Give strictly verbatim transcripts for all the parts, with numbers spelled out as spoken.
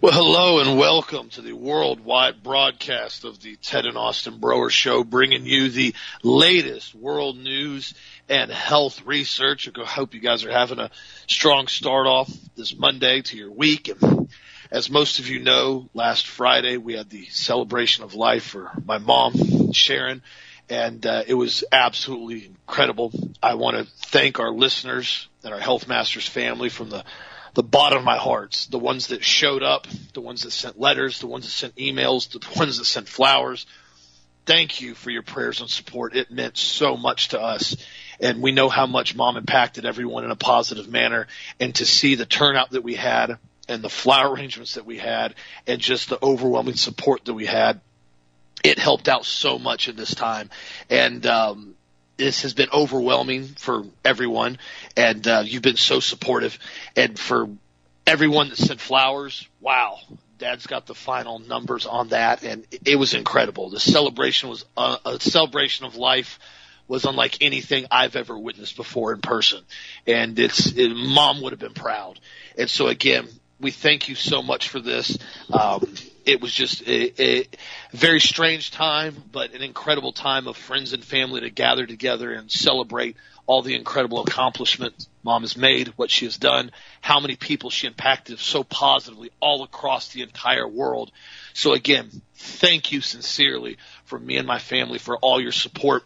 Well, hello and welcome to the worldwide broadcast of the Ted and Austin Broer Show, bringing you the latest world news and health research. I hope you guys are having a strong start off this Monday to your week. And as most of you know, last Friday we had the celebration of life for my mom, Sharon, and uh, it was absolutely incredible. I want to thank our listeners and our Health Masters family from the the bottom of my heart, the ones that showed up, the ones that sent letters, the ones that sent emails, the ones that sent flowers. Thank you for your prayers and support. It meant so much to us. And we know how much Mom impacted everyone in a positive manner. And to see the turnout that we had and the flower arrangements that we had and just the overwhelming support that we had, it helped out so much in this time. And, um, this has been overwhelming for everyone, and uh, you've been so supportive. And for everyone that sent flowers, wow, Dad's got the final numbers on that, and it was incredible. The celebration was uh, a celebration of life was unlike anything I've ever witnessed before in person, and it's it, Mom would have been proud. And so, again, we thank you so much for this. Um, it was just a, a very strange time, but an incredible time of friends and family to gather together and celebrate all the incredible accomplishments Mom has made, what she has done, how many people she impacted so positively all across the entire world. So, again, thank you sincerely from me and my family for all your support.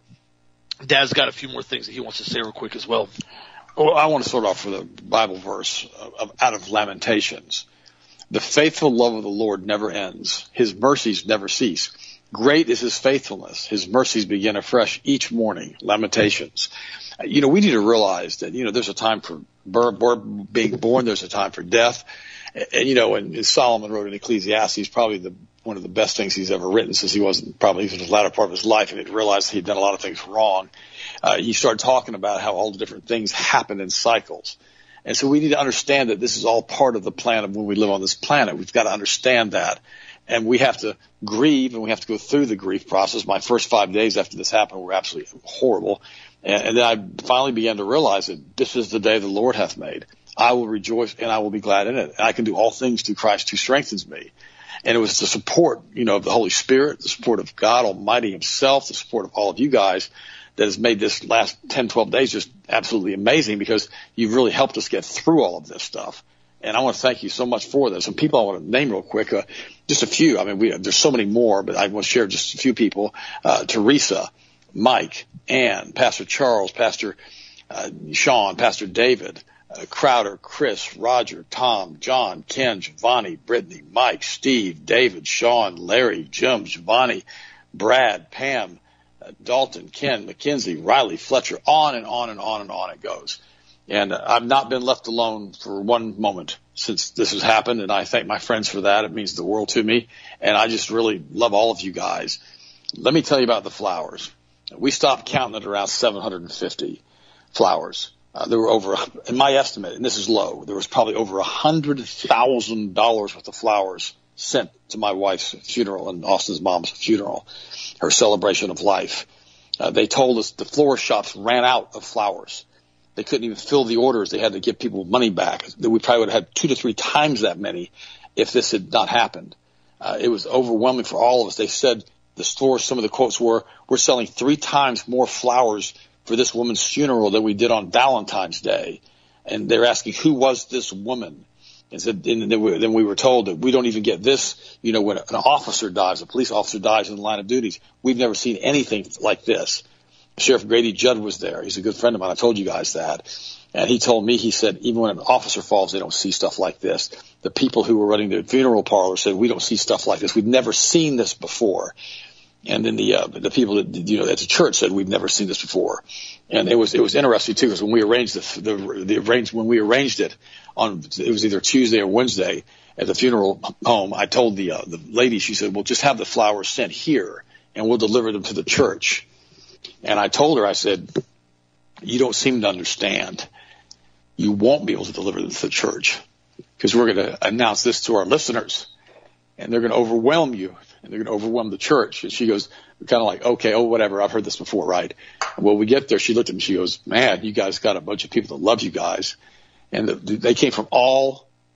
Dad's got a few more things that he wants to say real quick as well. Well, I want to start off with a Bible verse of, out of Lamentations. The faithful love of the Lord never ends. His mercies never cease. Great is his faithfulness. His mercies begin afresh each morning. Lamentations. You know, we need to realize that, you know, there's a time for birth, being born. There's a time for death. And, and you know, and, and Solomon wrote in Ecclesiastes, probably the one of the best things he's ever written, since he wasn't probably even in the latter part of his life and he realized he'd done a lot of things wrong. Uh, he started talking about how all the different things happen in cycles. And so we need to understand that this is all part of the plan of when we live on this planet. We've got to understand that. And we have to grieve, and we have to go through the grief process. My first five days after this happened were absolutely horrible. And, and then I finally began to realize that this is the day the Lord hath made. I will rejoice and I will be glad in it. And I can do all things through Christ who strengthens me. And it was the support, you know, of the Holy Spirit, the support of God Almighty himself, the support of all of you guys that has made this last ten, twelve days just absolutely amazing, because you've really helped us get through all of this stuff. And I want to thank you so much for this. Some people I want to name real quick, uh, just a few. I mean, we, there's so many more, but I want to share just a few people. Uh, Teresa, Mike, Ann, Pastor Charles, Pastor uh, Sean, Pastor David, uh, Crowder, Chris, Roger, Tom, John, Ken, Giovanni, Brittany, Mike, Steve, David, Sean, Larry, Jim, Giovanni, Brad, Pam, uh, Dalton, Ken, Mackenzie, Riley, Fletcher, on and on and on and on it goes. And uh, I've not been left alone for one moment since this has happened, and I thank my friends for that. It means the world to me, and I just really love all of you guys. Let me tell you about the flowers. We stopped counting at around seven hundred fifty flowers. Uh, there were over, in my estimate, and this is low, there was probably over one hundred thousand dollars worth of flowers sent to my wife's funeral and Austin's mom's funeral, her celebration of life. Uh, they told us the florist shops ran out of flowers. They couldn't even fill the orders. They had to give people money back. We probably would have had two to three times that many if this had not happened. Uh, it was overwhelming for all of us. They said the stores, some of the quotes were, we're selling three times more flowers for this woman's funeral than we did on Valentine's Day. And they're asking, who was this woman? And said, and then we, then we were told that we don't even get this, you know, when an officer dies, a police officer dies in the line of duties. We've never seen anything like this. Sheriff Grady Judd was there. He's a good friend of mine. I told you guys that. And he told me, he said, even when an officer falls, they don't see stuff like this. The people who were running the funeral parlor said, we don't see stuff like this. We've never seen this before. And then the, uh, the people that, you know, at the church said, we've never seen this before. And it was, it was interesting too, because when we arranged the, the, the arranged, when we arranged it on, it was either Tuesday or Wednesday at the funeral home, I told the, uh, the lady, she said, well, just have the flowers sent here and we'll deliver them to the church. And I told her, I said, you don't seem to understand. You won't be able to deliver them to the church because we're going to announce this to our listeners and they're going to overwhelm you and they're going to overwhelm the church. And she goes, kind of like, okay, oh, whatever. I've heard this before, right? And when we get there, she looked at me, she goes, man, you guys got a bunch of people that love you guys. And the, they came from all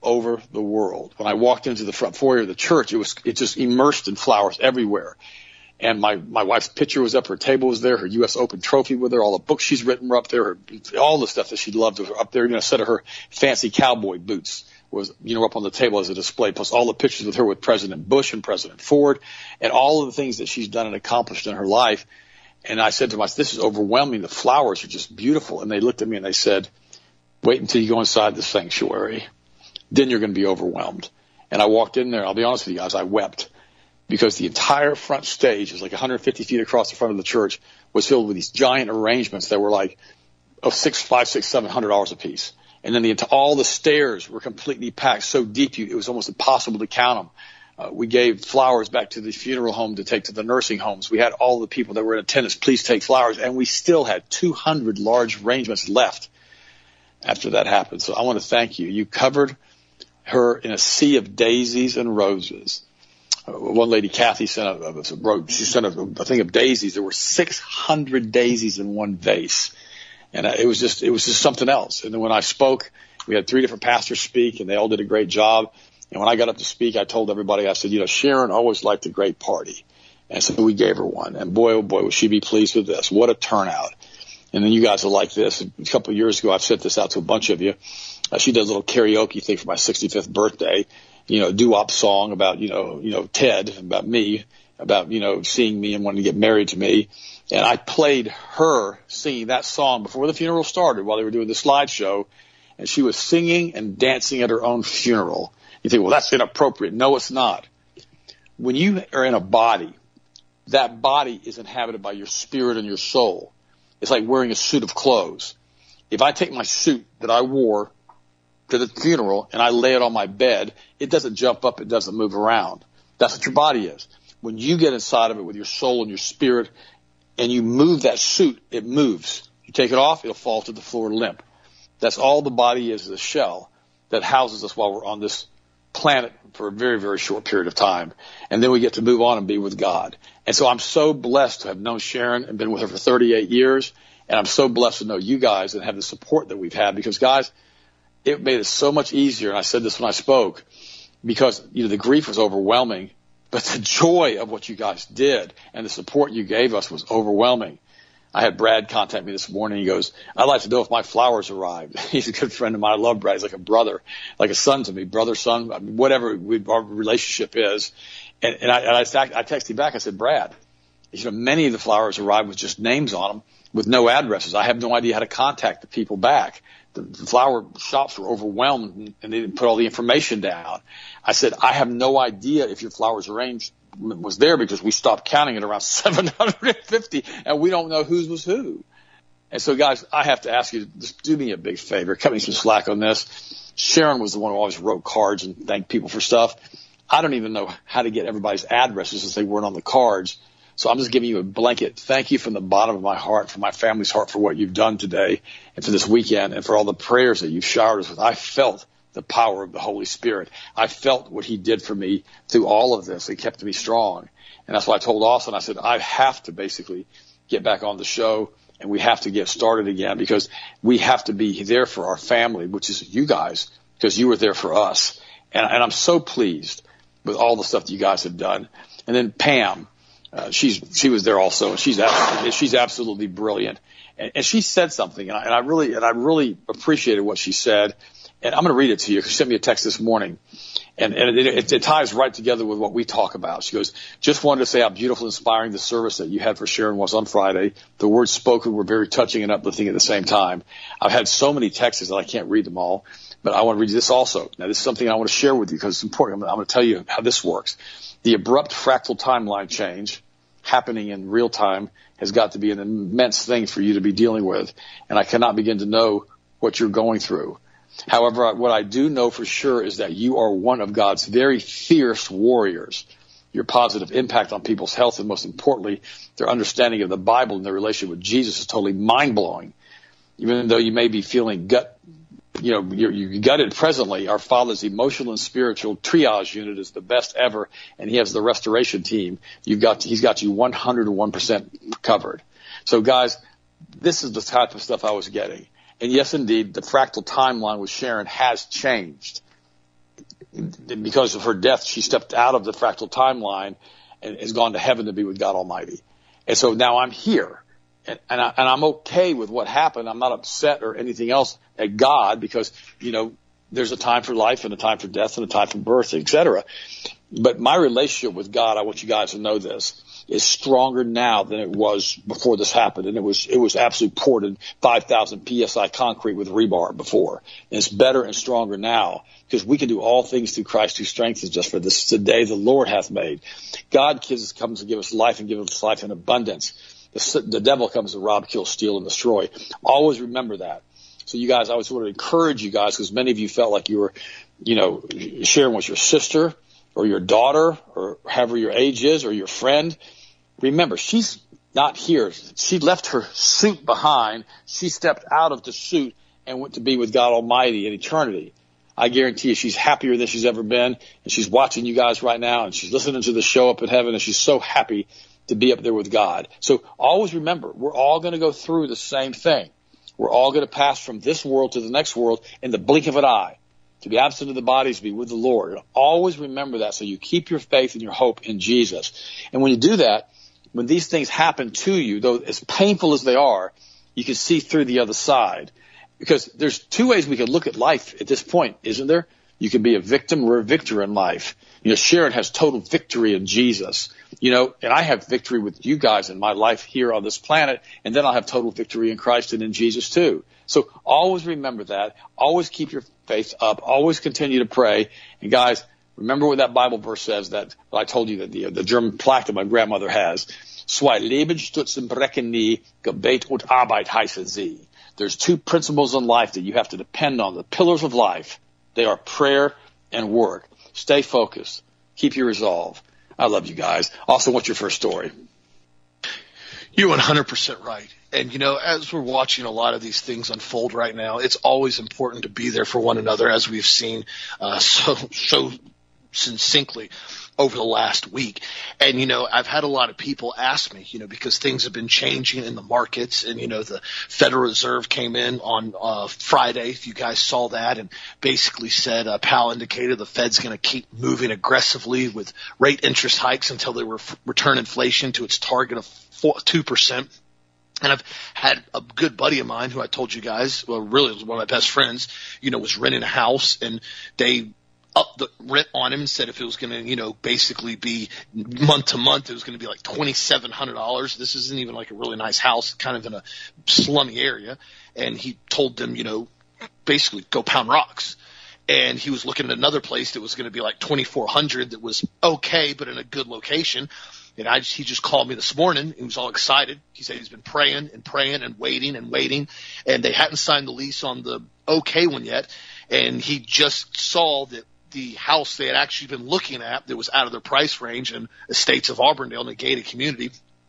over the world. When I walked into the front foyer of the church, it was it just immersed in flowers everywhere. And my, my wife's picture was up, her table was there, her U S Open trophy with her, all the books she's written were up there, her, all the stuff that she loved was up there. You know, a set of her fancy cowboy boots was, you know, up on the table as a display, plus all the pictures with her with President Bush and President Ford and all of the things that she's done and accomplished in her life. And I said to myself, this is overwhelming. The flowers are just beautiful. And they looked at me and they said, wait until you go inside the sanctuary. Then you're going to be overwhelmed. And I walked in there. I'll be honest with you guys, I wept because the entire front stage is like one hundred fifty feet across the front of the church was filled with these giant arrangements that were like of six, five, six, seven hundred dollars a piece. And then the, all the stairs were completely packed so deep you, it was almost impossible to count them. Uh, we gave flowers back to the funeral home to take to the nursing homes. We had all the people that were in attendance, please take flowers. And we still had two hundred large arrangements left after that happened. So I want to thank you. You covered her in a sea of daisies and roses. Uh, one lady, Kathy, sent a, a, she sent a, a thing of daisies. There were six hundred daisies in one vase. And uh, it was just, it was just something else. And then when I spoke, we had three different pastors speak and they all did a great job. And when I got up to speak, I told everybody, I said, you know, Sharon always liked a great party. And so we gave her one. And boy, oh boy, would she be pleased with this. What a turnout. And then you guys are like this. A couple of years ago, I've sent this out to a bunch of you. Uh, she does a little karaoke thing for my sixty-fifth birthday, you know, doo-wop song about, you know, you know, Ted, about me, about, you know, seeing me and wanting to get married to me. And I played her singing that song before the funeral started while they were doing the slideshow. And she was singing and dancing at her own funeral. You think, well, that's inappropriate. No, it's not. When you are in a body, that body is inhabited by your spirit and your soul. It's like wearing a suit of clothes. If I take my suit that I wore to the funeral and I lay it on my bed, it doesn't jump up, it doesn't move around. That's what your body is. When you get inside of it with your soul and your spirit and you move that suit, it moves. You take it off, it'll fall to the floor limp. That's all the body is, is a shell that houses us while we're on this planet for a very, very short period of time. And then we get to move on and be with God. And so I'm so blessed to have known Sharon and been with her for thirty-eight years. And I'm so blessed to know you guys and have the support that we've had because, guys, it made it so much easier. And I said this when I spoke because, you know, the grief was overwhelming, but the joy of what you guys did and the support you gave us was overwhelming. I had Brad contact me this morning. He goes, I'd like to know if my flowers arrived. He's a good friend of mine. I love Brad. He's like a brother, like a son to me, brother, son, I mean, whatever we, our relationship is. And, and I, and I, I texted him back. I said, Brad, you know, many of the flowers arrived with just names on them with no addresses. I have no idea how to contact the people back. The, the flower shops were overwhelmed and they didn't put all the information down. I said, I have no idea if your flowers arranged was there because we stopped counting at around seven hundred fifty and we don't know whose was who. And so, guys, I have to ask you to just do me a big favor. Cut me some slack on this. Sharon was the one who always wrote cards and thanked people for stuff. I don't even know how to get everybody's addresses since they weren't on the cards. So I'm just giving you a blanket thank you from the bottom of my heart, from my family's heart for what you've done today and for this weekend and for all the prayers that you've showered us with. I felt the power of the Holy Spirit. I felt what he did for me through all of this. He kept me strong. And that's why I told Austin, I said, I have to basically get back on the show and we have to get started again because we have to be there for our family, which is you guys, because you were there for us. And, and I'm so pleased with all the stuff that you guys have done. And then Pam, uh, she's, she was there also. She's, she's absolutely brilliant. And, and she said something and I, and I really, and I really appreciated what she said. And I'm going to read it to you because she sent me a text this morning. And, and it, it, it ties right together with what we talk about. She goes, just wanted to say how beautiful and inspiring the service that you had for Sharon was on Friday. The words spoken were very touching and uplifting at the same time. I've had so many texts that I can't read them all, but I want to read you this also. Now, this is something I want to share with you because it's important. I'm, I'm going to tell you how this works. The abrupt fractal timeline change happening in real time has got to be an immense thing for you to be dealing with. And I cannot begin to know what you're going through. However, what I do know for sure is that you are one of God's very fierce warriors. Your positive impact on people's health and, most importantly, their understanding of the Bible and their relationship with Jesus is totally mind-blowing. Even though you may be feeling gut, you know, you're, you're gutted presently, our Father's emotional and spiritual triage unit is the best ever, and he has the restoration team. You've got, he's got you one hundred one percent covered. So, guys, this is the type of stuff I was getting. And yes, indeed, the fractal timeline with Sharon has changed. because of her death, she stepped out of the fractal timeline and has gone to heaven to be with God Almighty. And so now I'm here, and, and, I, and I'm okay with what happened. I'm not upset or anything else at God because, you know, there's a time for life and a time for death and a time for birth, et cetera. But my relationship with God, I want you guys to know this, is stronger now than it was before this happened. And it was, it was absolutely poured in five thousand P S I concrete with rebar before. And it's better and stronger now because we can do all things through Christ who strengthens us, for this is the day the Lord hath made. God gives us, comes to give us life and give us life in abundance. The, the devil comes to rob, kill, steal, and destroy. Always remember that. So you guys, I always want to encourage you guys, because many of you felt like you were, you know, sharing with your sister or your daughter or however your age is or your friend. Remember, she's not here. She left her suit behind. She stepped out of the suit and went to be with God Almighty in eternity. I guarantee you she's happier than she's ever been, and she's watching you guys right now, and she's listening to the show up in heaven, and she's so happy to be up there with God. So always remember, we're all going to go through the same thing. We're all going to pass from this world to the next world in the blink of an eye. To be absent of the body is to be with the Lord. Always remember that, so you keep your faith and your hope in Jesus. And when you do that, when these things happen to you, though as painful as they are, you can see through the other side. Because there's two ways we can look at life at this point, isn't there? You can be a victim or a victor in life. You know, Sharon has total victory in Jesus. You know, and I have victory with you guys in my life here on this planet, and then I'll have total victory in Christ and in Jesus too. So always remember that. Always keep your faith up. Always continue to pray. And guys, remember what that Bible verse says that I told you, that the, the German plaque that my grandmother has. Zwei Leben stützen brechen nie, Gebet und Arbeit heißen sie. There's two principles in life that you have to depend on, the pillars of life. They are prayer and work. Stay focused. Keep your resolve. I love you guys. Also, what's your first story? You're one hundred percent right. And, you know, as we're watching a lot of these things unfold right now, it's always important to be there for one another, as we've seen uh, so so succinctly over the last week. And, you know, I've had a lot of people ask me, you know, because things have been changing in the markets, and, you know, the Federal Reserve came in on uh, Friday, if you guys saw that, and basically said, uh, Powell indicated the Fed's going to keep moving aggressively with rate interest hikes until they re- return inflation to its target of four, two percent. And I've had a good buddy of mine who I told you guys, well, really was one of my best friends, you know, was renting a house, and they up the rent on him and said if it was going to, you know, basically be month to month, it was going to be like twenty-seven hundred dollars. This isn't even like a really nice house, kind of in a slummy area. And he told them, you know, basically go pound rocks. And he was looking at another place that was going to be like twenty-four hundred that was okay, but in a good location. And I just, he just called me this morning. He was all excited. He said he's been praying and praying and waiting and waiting, and they hadn't signed the lease on the okay one yet. And he just saw that the house they had actually been looking at that was out of their price range in Estates of Auburndale in a gated community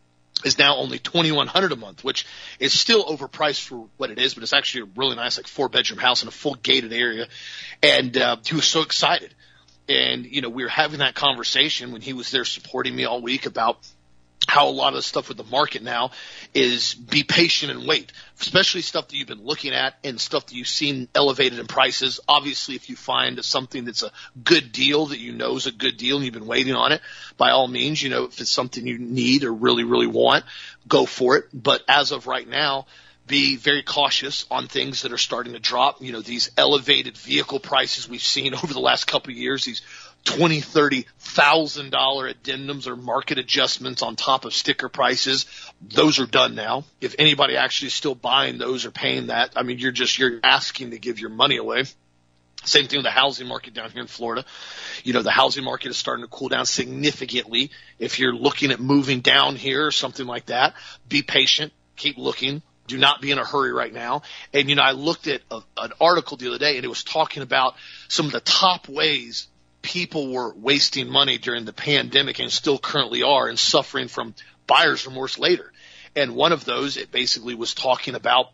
is now only twenty-one hundred dollars a month, which is still overpriced for what it is, but it's actually a really nice, like, four-bedroom house in a full gated area. And uh, he was so excited. And, you know, we were having that conversation when he was there supporting me all week about how a lot of the stuff with the market now is be patient and wait, especially stuff that you've been looking at and stuff that you've seen elevated in prices. Obviously, if you find something that's a good deal that you know is a good deal and you've been waiting on it, by all means, you know, if it's something you need or really, really want, go for it. But as of right now, be very cautious on things that are starting to drop. You know, these elevated vehicle prices we've seen over the last couple of years, these twenty, thirty thousand dollar addendums or market adjustments on top of sticker prices. Those are done now. If anybody actually is still buying those or paying that, I mean, you're just, you're asking to give your money away. Same thing with the housing market down here in Florida. You know, the housing market is starting to cool down significantly. If you're looking at moving down here or something like that, be patient, keep looking. Do not be in a hurry right now. And, you know, I looked at a, an article the other day, and it was talking about some of the top ways people were wasting money during the pandemic and still currently are, and suffering from buyer's remorse later. And one of those, it basically was talking about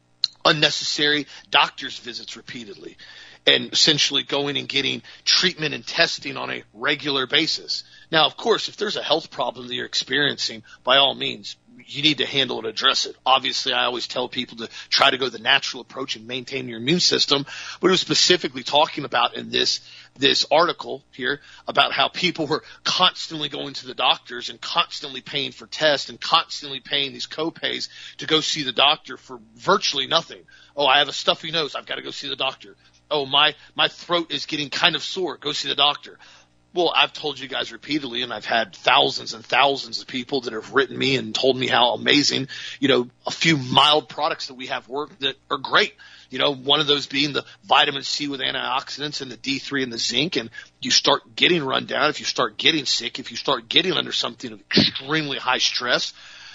unnecessary doctor's visits repeatedly and essentially going and getting treatment and testing on a regular basis. Now, of course, if there's a health problem that you're experiencing, by all means, you need to handle and address it. Obviously, I always tell people to try to go the natural approach and maintain your immune system, but it was specifically talking about in this this article here about how people were constantly going to the doctors and constantly paying for tests and constantly paying these co-pays to go see the doctor for virtually nothing. Oh, I have a stuffy nose. I've got to go see the doctor. Oh, my, my throat is getting kind of sore. Go see the doctor. Well, I've told you guys repeatedly, and I've had thousands and thousands of people that have written me and told me how amazing, you know, a few mild products that we have work that are great. You know, one of those being the vitamin C with antioxidants and the D three and the zinc. And you start getting run down, if you start getting sick, if you start getting under something of extremely high stress,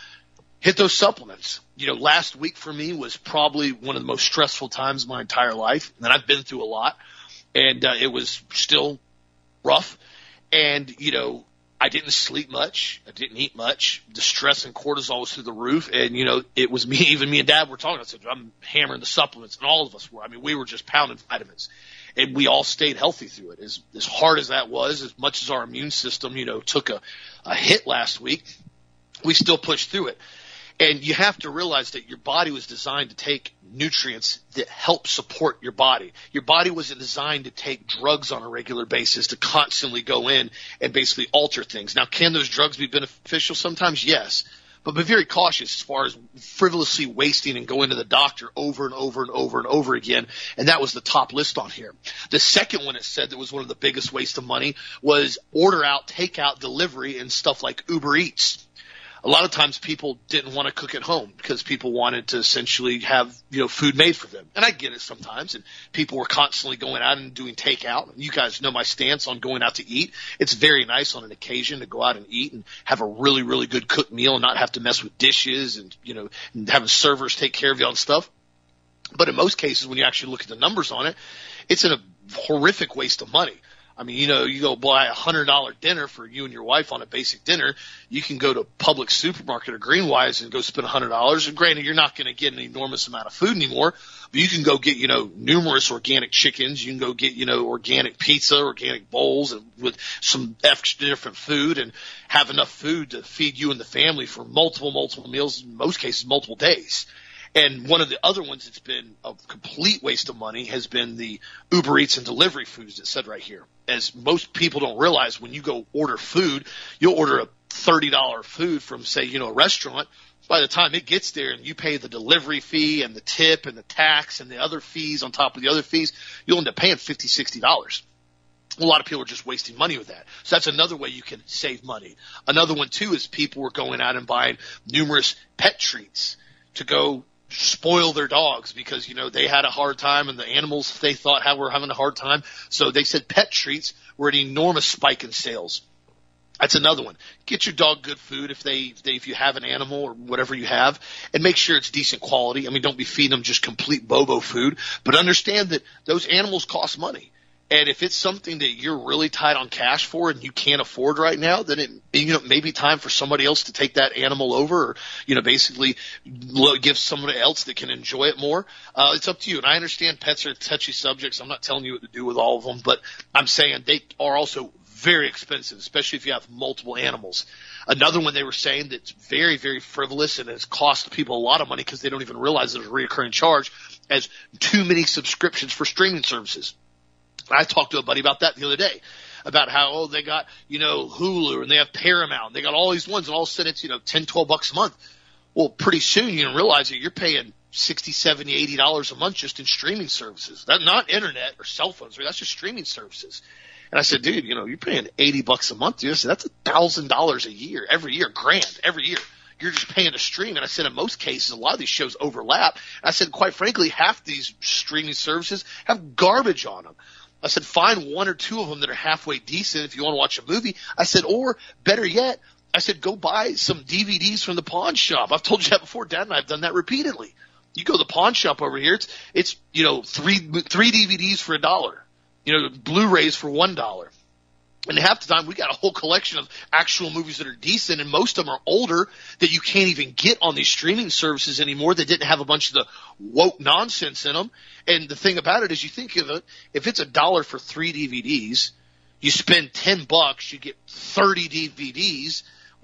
hit those supplements. You know, last week for me was probably one of the most stressful times of my entire life. And I've been through a lot, and uh, it was still rough. And, you know, I didn't sleep much. I didn't eat much. The stress and cortisol was through the roof. And, you know, it was me, even me and Dad were talking. I said, I'm hammering the supplements, and all of us were. I mean, we were just pounding vitamins. And we all stayed healthy through it. As, as hard as that was, as much as our immune system, you know, took a, a hit last week, we still pushed through it. And you have to realize that your body was designed to take nutrients that help support your body. Your body wasn't designed to take drugs on a regular basis to constantly go in and basically alter things. Now, can those drugs be beneficial sometimes? Yes. But be very cautious as far as frivolously wasting and going to the doctor over and over and over and over again. And that was the top list on here. The second one it said that was one of the biggest waste of money was order out, take out, delivery, and stuff like Uber Eats. A lot of times people didn't want to cook at home because people wanted to essentially have, you know, food made for them. And I get it sometimes. And people were constantly going out and doing takeout. And you guys know my stance on going out to eat. It's very nice on an occasion to go out and eat and have a really, really good cooked meal and not have to mess with dishes and, you know, and having servers take care of you on stuff. But in most cases, when you actually look at the numbers on it, it's a horrific waste of money. I mean, you know, you go buy a hundred dollar dinner for you and your wife on a basic dinner. You can go to Publix supermarket or Greenwise and go spend a hundred dollars. And granted, you're not going to get an enormous amount of food anymore, but you can go get, you know, numerous organic chickens. You can go get, you know, organic pizza, organic bowls and with some extra different food and have enough food to feed you and the family for multiple, multiple meals, in most cases, multiple days. And one of the other ones that's been a complete waste of money has been the Uber Eats and delivery foods that said right here. As most people don't realize, when you go order food, you'll order a thirty dollar food from, say, you know, a restaurant. By the time it gets there and you pay the delivery fee and the tip and the tax and the other fees on top of the other fees, you'll end up paying fifty dollars, sixty dollars. A lot of people are just wasting money with that. So that's another way you can save money. Another one, too, is people were going out and buying numerous pet treats to go spoil their dogs because, you know, they had a hard time and the animals they thought had, were having a hard time. So they said pet treats were an enormous spike in sales. That's another one. Get your dog good food if they, if they, if you have an animal or whatever you have, and make sure it's decent quality. I mean, don't be feeding them just complete bobo food, but understand that those animals cost money. And if it's something that you're really tight on cash for and you can't afford right now, then it, you know, may be time for somebody else to take that animal over or, you know, basically give somebody else that can enjoy it more. Uh, it's up to you. And I understand pets are touchy subjects. I'm not telling you what to do with all of them, but I'm saying they are also very expensive, especially if you have multiple animals. Another one they were saying that's very, very frivolous and has cost people a lot of money because they don't even realize there's a recurring charge as too many subscriptions for streaming services. I talked to a buddy about that the other day, about how, oh, they got, you know, Hulu and they have Paramount and they got all these ones and all of a sudden it's, you know, ten, twelve bucks a month. Well, pretty soon you're going to realize that you're paying sixty, seventy, eighty dollars a month just in streaming services. That's not internet or cell phones, right? That's just streaming services. And I said, dude, you know, you're paying eighty bucks a month. Dude. I said, that's a thousand dollars a year, every year, grand, every year. You're just paying to stream. And I said, in most cases, a lot of these shows overlap. And I said, quite frankly, half these streaming services have garbage on them. I said, find one or two of them that are halfway decent if you want to watch a movie. I said, or better yet, I said, go buy some D V Ds from the pawn shop. I've told you that before. Dad and I have done that repeatedly. You go to the pawn shop over here, it's, it's, you know, three, three D V Ds for a dollar, you know, Blu-rays for one dollar. And half the time we got a whole collection of actual movies that are decent, and most of them are older that you can't even get on these streaming services anymore that didn't have a bunch of the woke nonsense in them. And the thing about it is, you think of it, if it's a dollar for three D V Ds, you spend ten bucks, you get thirty D V Ds.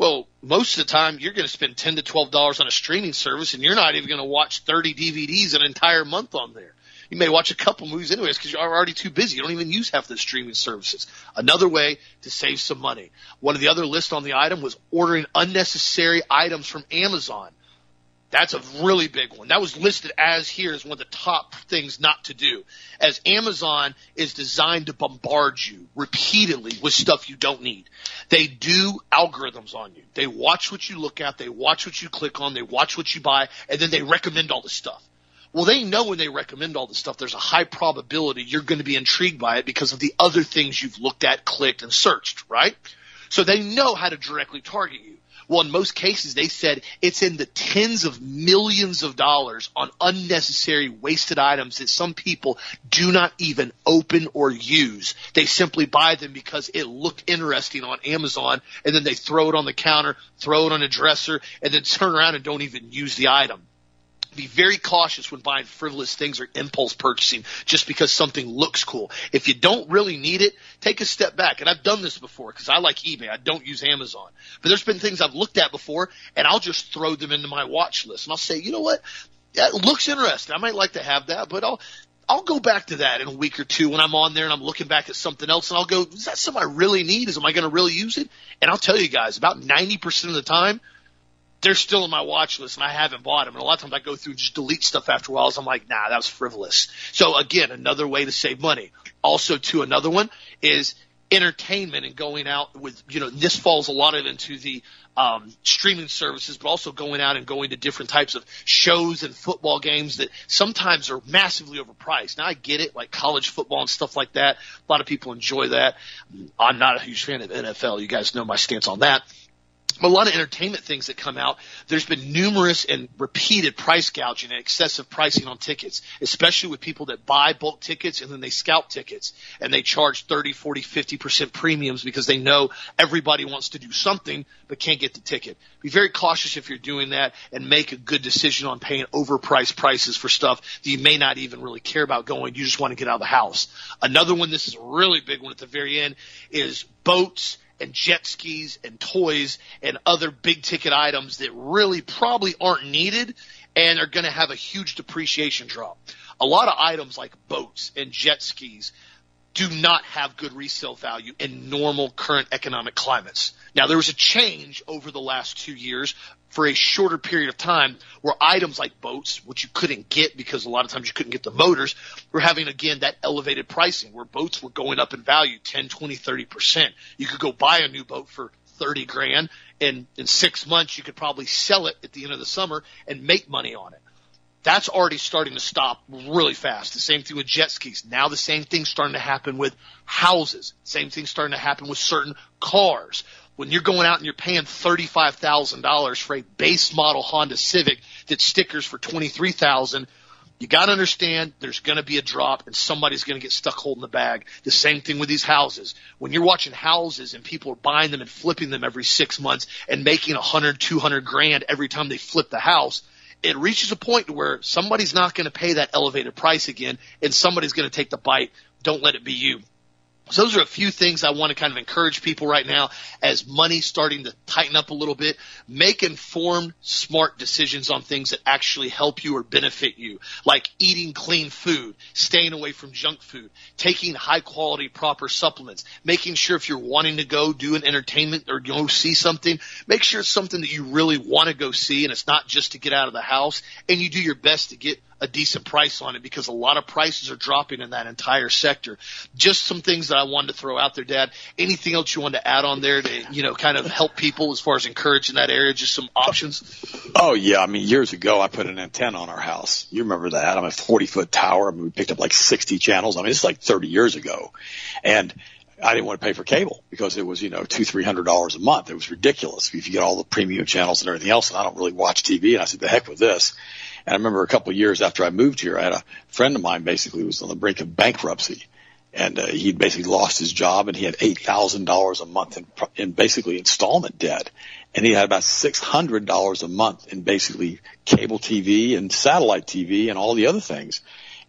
Well, most of the time you're going to spend ten to twelve dollars on a streaming service, and you're not even going to watch thirty D V Ds an entire month on there. You may watch a couple movies anyways because you're already too busy. You don't even use half the streaming services. Another way to save some money. One of the other lists on the item was ordering unnecessary items from Amazon. That's a really big one. That was listed as here as one of the top things not to do, as Amazon is designed to bombard you repeatedly with stuff you don't need. They do algorithms on you. They watch what you look at. They watch what you click on. They watch what you buy, and then they recommend all this stuff. Well, they know when they recommend all this stuff, there's a high probability you're going to be intrigued by it because of the other things you've looked at, clicked, and searched, right? So they know how to directly target you. Well, in most cases, they said it's in the tens of millions of dollars on unnecessary wasted items that some people do not even open or use. They simply buy them because it looked interesting on Amazon, and then they throw it on the counter, throw it on a dresser, and then turn around and don't even use the item. Be very cautious when buying frivolous things or impulse purchasing just because something looks cool. If you don't really need it, take a step back. And I've done this before because I like eBay. I don't use Amazon. But there's been things I've looked at before, and I'll just throw them into my watch list. And I'll say, you know what? That looks interesting. I might like to have that, but I'll I'll go back to that in a week or two when I'm on there and I'm looking back at something else, and I'll go, is that something I really need? Is am I going to really use it? And I'll tell you guys, about ninety percent of the time, they're still in my watch list, and I haven't bought them. And a lot of times I go through and just delete stuff after a while. So I'm like, nah, that was frivolous. So, again, another way to save money. Also, too, another one is entertainment and going out with, you know, this falls a lot of into the um, streaming services, but also going out and going to different types of shows and football games that sometimes are massively overpriced. Now, I get it, like college football and stuff like that. A lot of people enjoy that. I'm not a huge fan of N F L. You guys know my stance on that. A lot of entertainment things that come out, there's been numerous and repeated price gouging and excessive pricing on tickets, especially with people that buy bulk tickets and then they scalp tickets and they charge thirty, forty, fifty percent premiums because they know everybody wants to do something but can't get the ticket. Be very cautious if you're doing that and make a good decision on paying overpriced prices for stuff that you may not even really care about going. You just want to get out of the house. Another one, this is a really big one at the very end, is boats and jet skis and toys and other big ticket items that really probably aren't needed and are going to have a huge depreciation drop. A lot of items like boats and jet skis do not have good resale value in normal current economic climates. Now, there was a change over the last two years for a shorter period of time where items like boats, which you couldn't get because a lot of times you couldn't get the motors, were having, again, that elevated pricing where boats were going up in value ten, twenty, thirty percent. You could go buy a new boat for thirty grand, and in six months you could probably sell it at the end of the summer and make money on it. That's already starting to stop really fast. The same thing with jet skis. Now the same thing's starting to happen with houses. Same thing's starting to happen with certain cars. When you're going out and you're paying thirty-five thousand dollars for a base model Honda Civic that stickers for twenty-three thousand dollars, you got to understand there's going to be a drop and somebody's going to get stuck holding the bag. The same thing with these houses. When you're watching houses and people are buying them and flipping them every six months and making one hundred, two hundred grand every time they flip the house, it reaches a point where somebody's not going to pay that elevated price again and somebody's going to take the bite. Don't let it be you. So those are a few things I want to kind of encourage people right now as money's starting to tighten up a little bit. Make informed, smart decisions on things that actually help you or benefit you, like eating clean food, staying away from junk food, taking high-quality, proper supplements, making sure if you're wanting to go do an entertainment or go see something, make sure it's something that you really want to go see and it's not just to get out of the house, and you do your best to get a decent price on it because a lot of prices are dropping in that entire sector. Just some things that I wanted to throw out there, Dad. Anything else you wanted to add on there to, you know, kind of help people as far as encouraging that area? Just some options? Oh, yeah. I mean, years ago, I put an antenna on our house. You remember that. I'm a forty-foot tower. I mean, we picked up like sixty channels. I mean, it's like thirty years ago. And I didn't want to pay for cable because it was, you know, two, three hundred dollars a month. It was ridiculous if you get all the premium channels and everything else. And I don't really watch T V. And I said, the heck with this. And I remember a couple of years after I moved here, I had a friend of mine basically was on the brink of bankruptcy. And uh, he'd basically lost his job and he had eight thousand dollars a month in, in basically installment debt. And he had about six hundred dollars a month in basically cable T V and satellite T V and all the other things.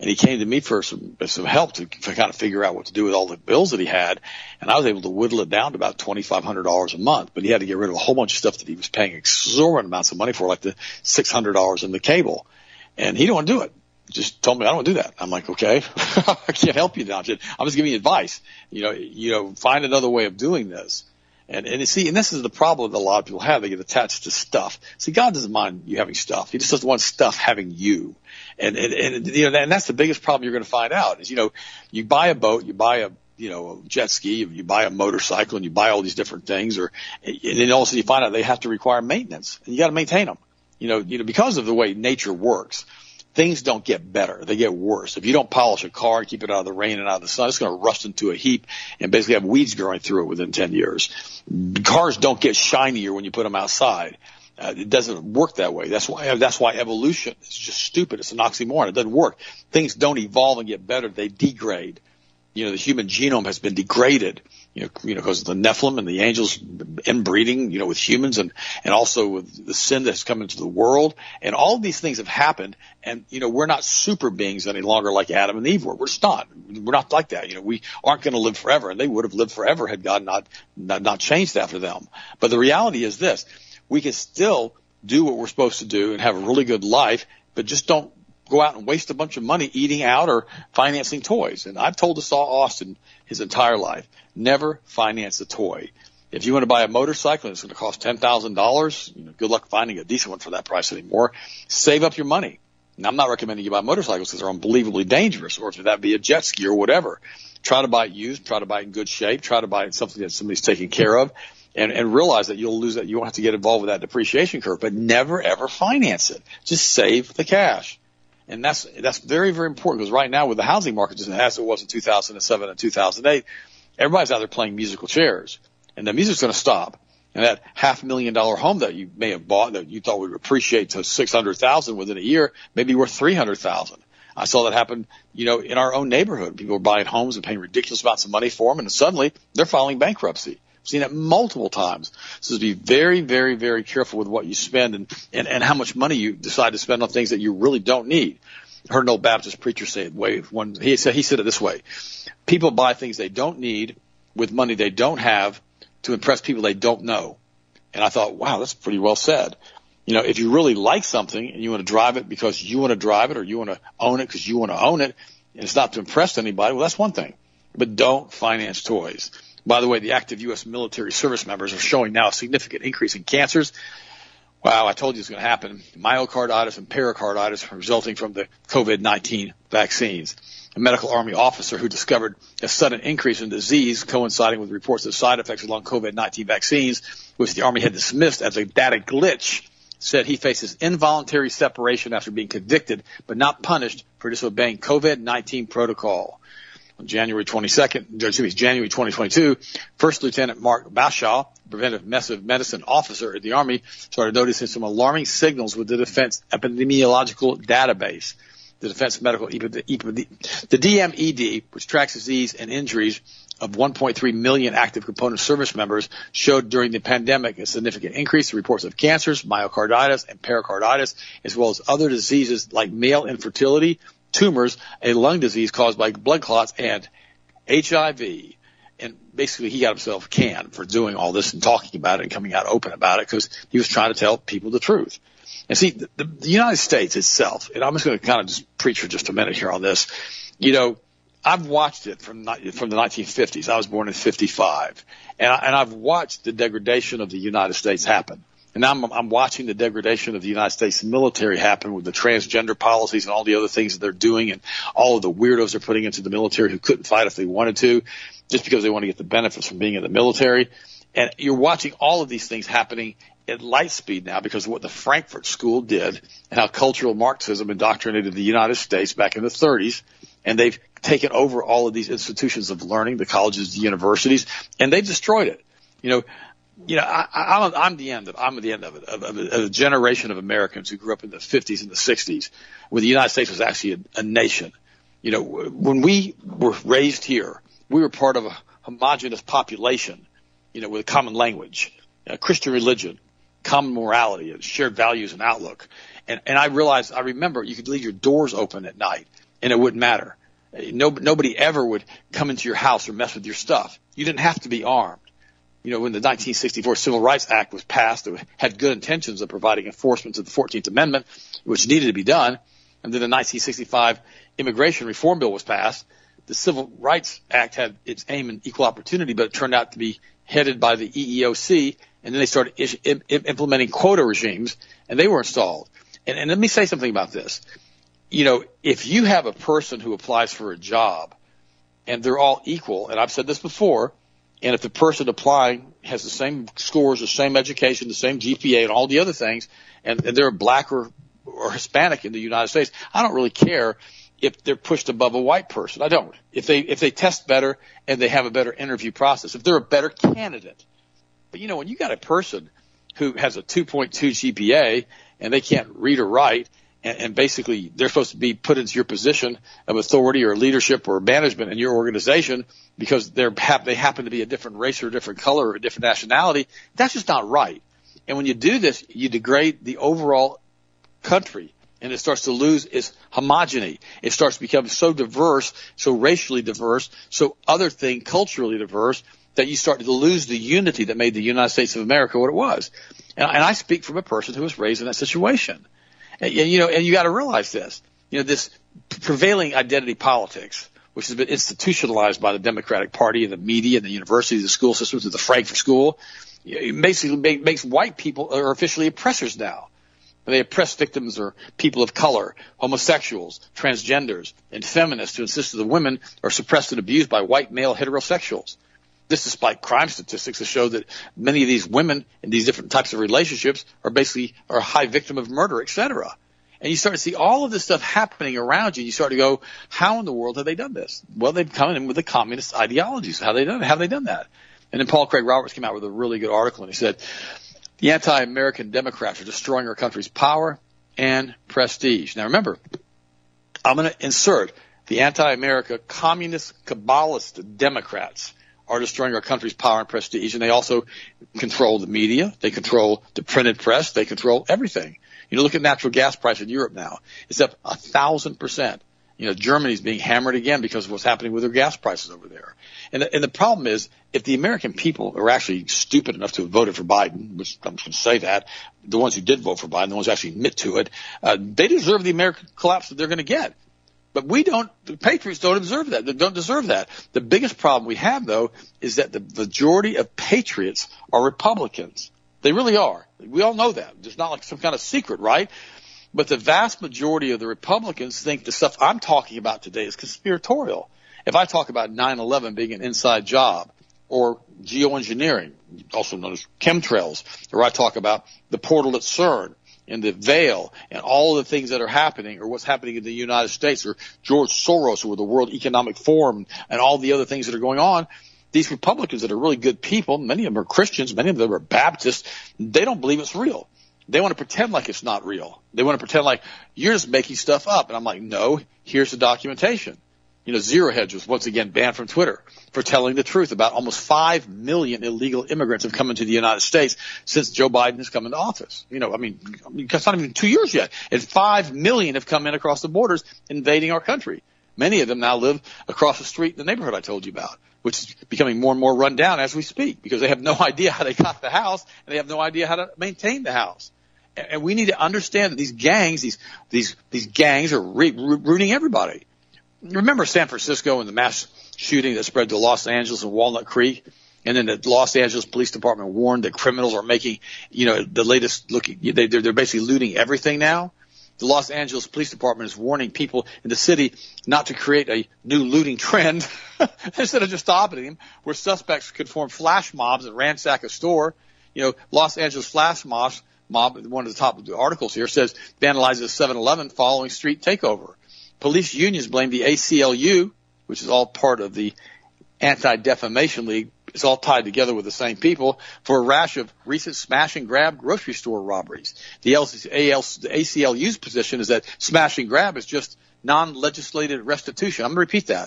And he came to me for some, some help to, to kind of figure out what to do with all the bills that he had. And I was able to whittle it down to about twenty-five hundred dollars a month. But he had to get rid of a whole bunch of stuff that he was paying exorbitant amounts of money for, like the six hundred dollars in the cable. And he didn't want to do it. Just told me, I don't want to do that. I'm like, okay, I can't help you now. I'm just giving you advice. You know, you know, find another way of doing this. And, and you see, and this is the problem that a lot of people have. They get attached to stuff. See, God doesn't mind you having stuff. He just doesn't want stuff having you. And, and, and, you know, and that's the biggest problem you're going to find out is, you know, you buy a boat, you buy a, you know, a jet ski, you buy a motorcycle, and you buy all these different things, or, and then all of a sudden you find out they have to require maintenance, and you got to maintain them. You know, you know, because of the way nature works, things don't get better. They get worse. If you don't polish a car and keep it out of the rain and out of the sun, it's going to rust into a heap and basically have weeds growing through it within ten years. Cars don't get shinier when you put them outside. Uh, it doesn't work that way. That's why, that's why evolution is just stupid. It's an oxymoron. It doesn't work. Things don't evolve and get better. They degrade. You know, the human genome has been degraded, you know, you know, because of the Nephilim and the angels inbreeding, you know, with humans, and, and also with the sin that's come into the world. And all of these things have happened. And, you know, we're not super beings any longer like Adam and Eve were. We're just not. We're not like that. You know, we aren't going to live forever, and they would have lived forever had God not, not, not changed that for them. But the reality is this: we can still do what we're supposed to do and have a really good life, but just don't go out and waste a bunch of money eating out or financing toys. And I've told Saul Austin his entire life, never finance a toy. If you want to buy a motorcycle and it's going to cost ten thousand dollars, you know, good luck finding a decent one for that price anymore. Save up your money. Now, I'm not recommending you buy motorcycles because they're unbelievably dangerous, or if that be a jet ski or whatever. Try to buy it used, try to buy it in good shape, try to buy it something that somebody's taking care of, and, and realize that you'll lose that. You won't have to get involved with that depreciation curve, but never ever finance it. Just save the cash. And that's, that's very, very important, because right now with the housing market, just as it was in two thousand seven and two thousand eight, everybody's out there playing musical chairs, and the music's going to stop. And that half million dollar home that you may have bought that you thought would appreciate to six hundred thousand within a year may be worth three hundred thousand. I saw that happen, you know, in our own neighborhood. People were buying homes and paying ridiculous amounts of money for them, and suddenly they're filing bankruptcy. I've seen it multiple times. So be very, very, very careful with what you spend and, and, and how much money you decide to spend on things that you really don't need. I heard an old Baptist preacher say it way one. He said he said it this way: people buy things they don't need with money they don't have to impress people they don't know. And I thought, wow, that's pretty well said. You know, if you really like something and you want to drive it because you want to drive it, or you want to own it because you want to own it, and it's not to impress anybody, well, that's one thing. But don't finance toys. By the way, the active U S military service members are showing now a significant increase in cancers. Wow, I told you it's going to happen. Myocarditis and pericarditis resulting from the COVID nineteen vaccines. A medical army officer who discovered a sudden increase in disease coinciding with reports of side effects along COVID nineteen vaccines, which the Army had dismissed as a data glitch, said he faces involuntary separation after being convicted but not punished for disobeying COVID nineteen protocol. On January twenty-second, excuse me, January twenty twenty-two, First Lieutenant Mark Bashaw, preventive medicine officer at the Army, started noticing some alarming signals with the Defense Epidemiological Database. The Defense Medical, the D M E D, which tracks disease and injuries of one point three million active component service members, showed during the pandemic a significant increase in reports of cancers, myocarditis, and pericarditis, as well as other diseases like male infertility, tumors, a lung disease caused by blood clots, and H I V. And basically he got himself canned for doing all this and talking about it and coming out open about it, because he was trying to tell people the truth. And see, the, the United States itself, and I'm just going to kind of just preach for just a minute here on this. You know, I've watched it from from the nineteen fifties. I was born in fifty-five, and, I, and I've watched the degradation of the United States happen. And now I'm, I'm watching the degradation of the United States military happen with the transgender policies and all the other things that they're doing, and all of the weirdos they're putting into the military who couldn't fight if they wanted to, just because they want to get the benefits from being in the military. And you're watching all of these things happening at light speed now because of what the Frankfurt School did and how cultural Marxism indoctrinated the United States back in the thirties. And they've taken over all of these institutions of learning, the colleges, the universities, and they've destroyed it. You know, you know, I, I'm, I'm the end of, I'm at the end of it, of, of, a, of a generation of Americans who grew up in the fifties and the sixties, when the United States was actually a, a nation. You know, when we were raised here, we were part of a homogenous population, you know, with a common language, a Christian religion, common morality, and shared values and outlook. And, and I realized, I remember you could leave your doors open at night and it wouldn't matter. No, nobody ever would come into your house or mess with your stuff. You didn't have to be armed. You know, when the nineteen sixty-four Civil Rights Act was passed, it had good intentions of providing enforcement to the fourteenth Amendment, which needed to be done. And then the nineteen sixty-five Immigration Reform Bill was passed. The Civil Rights Act had its aim in equal opportunity, but it turned out to be headed by the E E O C. And then they started ish, im, implementing quota regimes, and they were installed. And, and let me say something about this. You know, if you have a person who applies for a job and they're all equal, and I've said this before, and if the person applying has the same scores, the same education, the same G P A, and all the other things, and, and they're black or, or Hispanic in the United States, I don't really care if they're pushed above a white person. I don't. If they if they test better and they have a better interview process, if they're a better candidate. But, you know, when you got a person who has a two point two G P A and they can't read or write, and, and basically they're supposed to be put into your position of authority or leadership or management in your organization because they're they happen to be a different race or a different color or a different nationality, that's just not right. And when you do this, you degrade the overall country, and it starts to lose its homogeny. It starts to become so diverse, so racially diverse, so other thing culturally diverse, that you start to lose the unity that made the United States of America what it was. And, and I speak from a person who was raised in that situation. And, and you know, and you got to realize this. You know, this prevailing identity politics, which has been institutionalized by the Democratic Party and the media and the universities, the school systems, and the Frankfurt School, it basically make, makes white people are officially oppressors now. They oppress victims or people of color, homosexuals, transgenders, and feminists who insist that the women are suppressed and abused by white male heterosexuals. This despite crime statistics that show that many of these women in these different types of relationships are basically are a high victim of murder, et cetera. And you start to see all of this stuff happening around you. You start to go, how in the world have they done this? Well, they've come in with the communist ideologies. How have they done it? How have they done that? And then Paul Craig Roberts came out with a really good article, and he said, the anti-American Democrats are destroying our country's power and prestige. Now, remember, I'm going to insert the anti-America communist Kabbalist Democrats are destroying our country's power and prestige, and they also control the media. They control the printed press. They control everything. You know, look at natural gas price in Europe now. It's up a thousand percent. You know, Germany's being hammered again because of what's happening with their gas prices over there. And the, and the problem is, if the American people are actually stupid enough to have voted for Biden, which I'm going to say that, the ones who did vote for Biden, the ones who actually admit to it, uh, they deserve the American collapse that they're going to get. But we don't, the patriots don't deserve that. They don't deserve that. The biggest problem we have, though, is that the majority of patriots are Republicans. They really are. We all know that. It's not like some kind of secret, right? But the vast majority of the Republicans think the stuff I'm talking about today is conspiratorial. If I talk about nine eleven being an inside job, or geoengineering, also known as chemtrails, or I talk about the portal at CERN and the veil and all the things that are happening, or what's happening in the United States, or George Soros or the World Economic Forum and all the other things that are going on, these Republicans that are really good people, many of them are Christians, many of them are Baptists, they don't believe it's real. They want to pretend like it's not real. They want to pretend like you're just making stuff up. And I'm like, no, here's the documentation. You know, Zero Hedge was once again banned from Twitter for telling the truth about almost five million illegal immigrants have come into the United States since Joe Biden has come into office. You know, I mean, it's not even two years yet. And five million have come in across the borders invading our country. Many of them now live across the street in the neighborhood I told you about, which is becoming more and more run down as we speak because they have no idea how they got the house and they have no idea how to maintain the house. And we need to understand that these gangs, these these these gangs are re- ruining everybody. Remember San Francisco and the mass shooting that spread to Los Angeles and Walnut Creek? And then the Los Angeles Police Department warned that criminals are making, you know, the latest looking, they, they're, they're basically looting everything now. The Los Angeles Police Department is warning people in the city not to create a new looting trend instead of just stopping them, where suspects could form flash mobs and ransack a store. You know, Los Angeles flash mobs, mob, one of the top articles here says vandalizes seven eleven following street takeover. Police unions blame the A C L U, which is all part of the Anti-Defamation League. It's all tied together with the same people for a rash of recent smash and grab grocery store robberies. The A C L U's position is that smash and grab is just non-legislated restitution. I'm going to repeat that.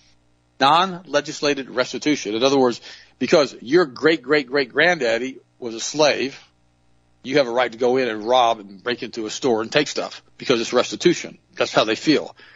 Non-legislated restitution. In other words, because your great-great-great-granddaddy was a slave, you have a right to go in and rob and break into a store and take stuff because it's restitution. That's how they feel.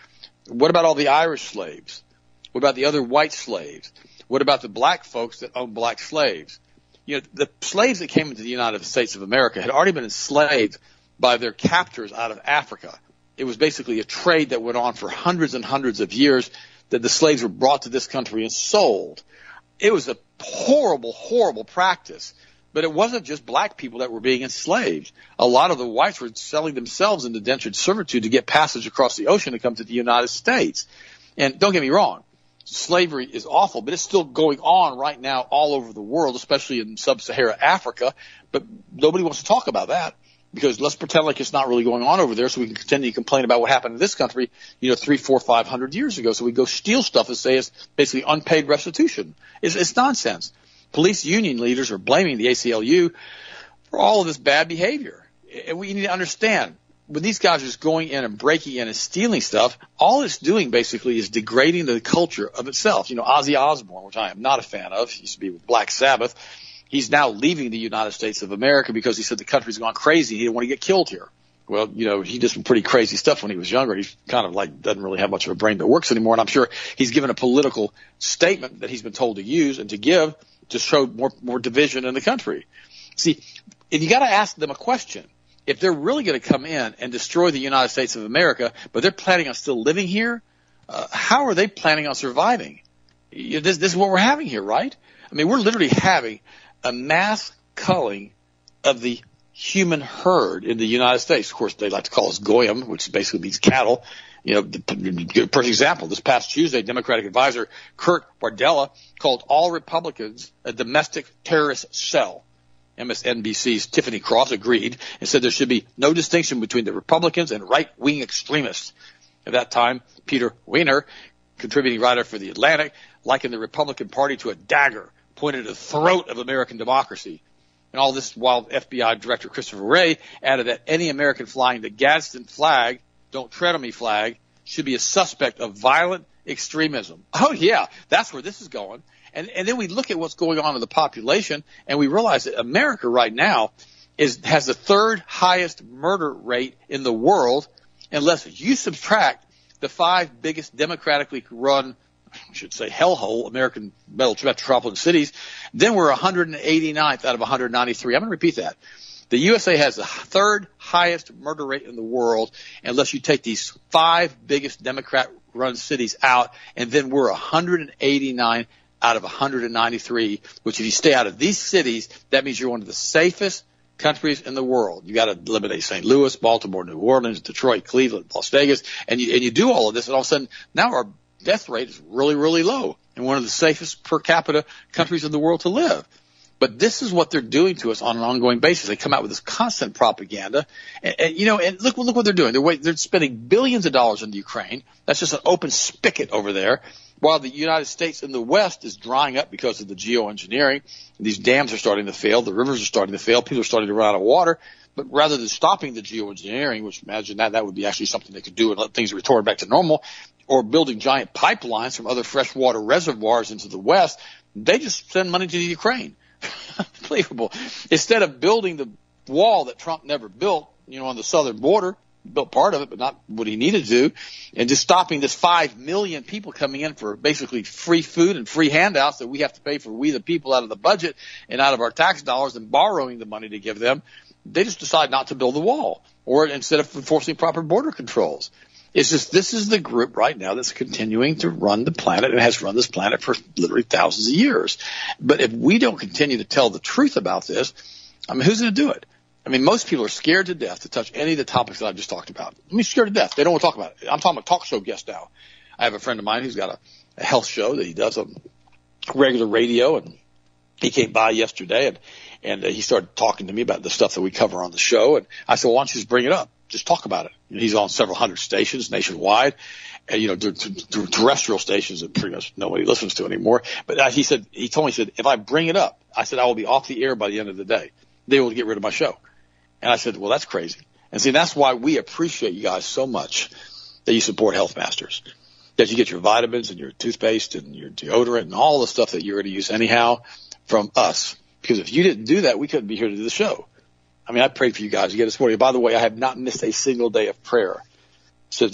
What about all the Irish slaves? What about the other white slaves? What about the black folks that own black slaves? You know, the slaves that came into the United States of America had already been enslaved by their captors out of Africa. It was basically a trade that went on for hundreds and hundreds of years, that the slaves were brought to this country and sold. It was a horrible, horrible practice. But it wasn't just black people that were being enslaved. A lot of the whites were selling themselves into indentured servitude to get passage across the ocean to come to the United States. And don't get me wrong, slavery is awful, but it's still going on right now all over the world, especially in sub-Saharan Africa. But nobody wants to talk about that, because let's pretend like it's not really going on over there, so we can continue to complain about what happened in this country, you know, three, four, five hundred years ago. So we go steal stuff and say it's basically unpaid restitution. It's, it's nonsense. Police union leaders are blaming the A C L U for all of this bad behavior. And we need to understand, when these guys are just going in and breaking in and stealing stuff, all it's doing basically is degrading the culture of itself. You know, Ozzy Osbourne, which I am not a fan of, he used to be with Black Sabbath. He's now leaving the United States of America because he said the country's gone crazy. He didn't want to get killed here. Well, you know, he did some pretty crazy stuff when he was younger. He's kind of like doesn't really have much of a brain that works anymore. And I'm sure he's given a political statement that he's been told to use and to give to show more, more division in the country. See, and you got to ask them a question. If they're really going to come in and destroy the United States of America, but they're planning on still living here, uh, how are they planning on surviving? You know, this, this is what we're having here, right? I mean, we're literally having a mass culling of the human herd in the United States. Of course, they like to call us goyim, which basically means cattle. You know, perfect example, this past Tuesday, Democratic advisor Kurt Bardella called all Republicans a domestic terrorist cell. M S N B C's Tiffany Cross agreed and said there should be no distinction between the Republicans and right-wing extremists. At that time, Peter Weiner, contributing writer for The Atlantic, likened the Republican Party to a dagger pointed at the throat of American democracy. And all this while F B I Director Christopher Wray added that any American flying the Gadsden flag, don't tread on me flag, should be a suspect of violent extremism. Oh, yeah, that's where this is going. And, and then we look at what's going on in the population, and we realize that America right now is has the third highest murder rate in the world, unless you subtract the five biggest democratically run, I should say, hellhole American metropolitan cities. Then we're one hundred eighty-ninth out of one hundred ninety-three. I'm going to repeat that. The U S A has the third highest murder rate in the world, unless you take these five biggest Democrat-run cities out, and then we're one hundred eighty-nine out of one hundred ninety-three, which if you stay out of these cities, that means you're one of the safest countries in the world. You got to eliminate Saint Louis, Baltimore, New Orleans, Detroit, Cleveland, Las Vegas, and you, and you do all of this, and all of a sudden, now our death rate is really, really low, and one of the safest per capita countries in the world to live. But this is what they're doing to us on an ongoing basis. They come out with this constant propaganda, and, and you know, and look, look what they're doing. They're wait, they're spending billions of dollars in Ukraine. That's just an open spigot over there. While the United States in the West is drying up because of the geoengineering, these dams are starting to fail, the rivers are starting to fail, people are starting to run out of water. But rather than stopping the geoengineering, which imagine that that would be actually something they could do and let things return back to normal, or building giant pipelines from other freshwater reservoirs into the West, they just send money to the Ukraine. Unbelievable. Instead of building the wall that Trump never built, you know, on the southern border, built part of it, but not what he needed to do, and just stopping this five million people coming in for basically free food and free handouts that we have to pay for, we the people, out of the budget and out of our tax dollars, and borrowing the money to give them, they just decide not to build the wall, or instead of enforcing proper border controls. It's just, this is the group right now that's continuing to run the planet and has run this planet for literally thousands of years. But if we don't continue to tell the truth about this, I mean, who's going to do it? I mean, most people are scared to death to touch any of the topics that I've just talked about. I mean, scared to death. They don't want to talk about it. I'm talking about talk show guests now. I have a friend of mine who's got a, a health show that he does on regular radio, and he came by yesterday, and, and uh, he started talking to me about the stuff that we cover on the show. And I said, well, why don't you just bring it up? Just talk about it. You know, he's on several hundred stations nationwide, and, you know, ter- ter- terrestrial stations that pretty much nobody listens to anymore. But uh, he said, he told me, he said, if I bring it up, I said, I will be off the air by the end of the day. They will get rid of my show. And I said, well, that's crazy. And see, that's why we appreciate you guys so much that you support Health Masters, that you get your vitamins and your toothpaste and your deodorant and all the stuff that you're going to use anyhow from us. Because if you didn't do that, we couldn't be here to do the show. I mean, I prayed for you guys again this morning. By the way, I have not missed a single day of prayer since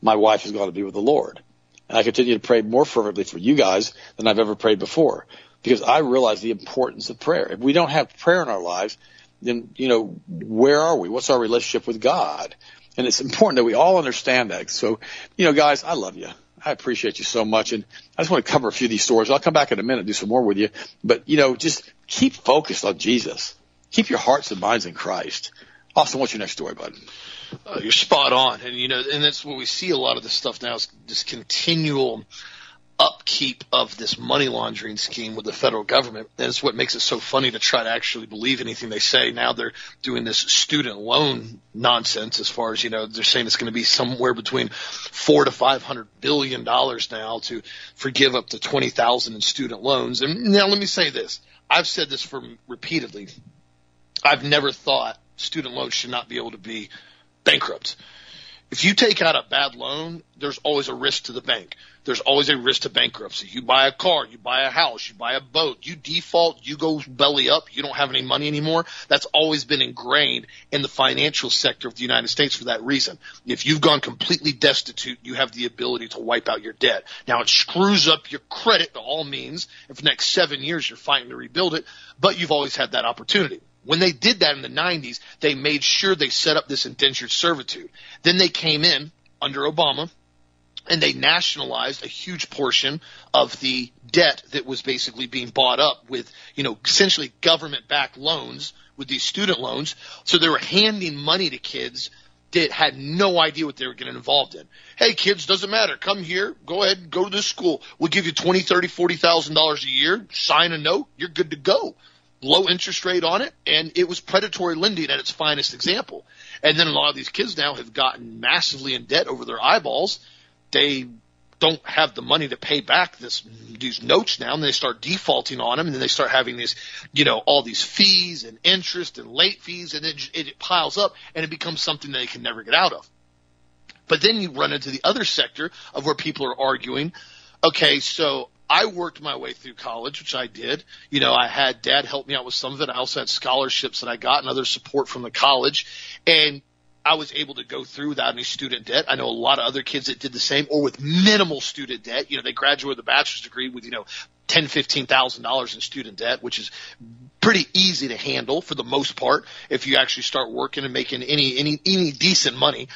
my wife has gone to be with the Lord. And I continue to pray more fervently for you guys than I've ever prayed before, because I realize the importance of prayer. If we don't have prayer in our lives, then, you know, where are we? What's our relationship with God? And it's important that we all understand that. So, you know, guys, I love you. I appreciate you so much. And I just want to cover a few of these stories. I'll come back in a minute and do some more with you. But, you know, just keep focused on Jesus. Keep your hearts and minds in Christ. Austin, what's your next story, bud? Uh, you're spot on. And, you know, and that's what we see a lot of this stuff now is this continual upkeep of this money laundering scheme with the federal government. And it's what makes it so funny to try to actually believe anything they say. Now they're doing this student loan nonsense as far as, you know, they're saying it's going to be somewhere between four to five hundred billion dollars now to forgive up to twenty thousand in student loans. And now let me say this. I've said this for repeatedly. I've never thought student loans should not be able to be bankrupt. If you take out a bad loan, there's always a risk to the bank. There's always a risk to bankruptcy. You buy a car, you buy a house, you buy a boat, you default, you go belly up, you don't have any money anymore. That's always been ingrained in the financial sector of the United States for that reason. If you've gone completely destitute, you have the ability to wipe out your debt. Now, it screws up your credit to all means, and for the next seven years you're fighting to rebuild it, but you've always had that opportunity. When they did that in the nineties, they made sure they set up this indentured servitude. Then they came in under Obama, and they nationalized a huge portion of the debt that was basically being bought up with, you know, essentially government-backed loans with these student loans. So they were handing money to kids that had no idea what they were getting involved in. Hey, kids, doesn't matter. Come here. Go ahead and go to this school. We'll give you twenty thousand dollars, thirty thousand dollars, forty thousand dollars a year. Sign a note. You're good to go. Low interest rate on it, and it was predatory lending at its finest example. And then a lot of these kids now have gotten massively in debt over their eyeballs. They don't have the money to pay back this these notes now, and they start defaulting on them, and then they start having these, you know, all these fees and interest and late fees, and it, it piles up, and it becomes something that they can never get out of. But then you run into the other sector of where people are arguing, okay, so I worked my way through college, which I did. You know, I had dad help me out with some of it. I also had scholarships that I got and other support from the college. And I was able to go through without any student debt. I know a lot of other kids that did the same or with minimal student debt. You know, they graduated with a bachelor's degree with, you know, ten thousand dollars, fifteen thousand dollars in student debt, which is pretty easy to handle for the most part if you actually start working and making any, any, any decent money.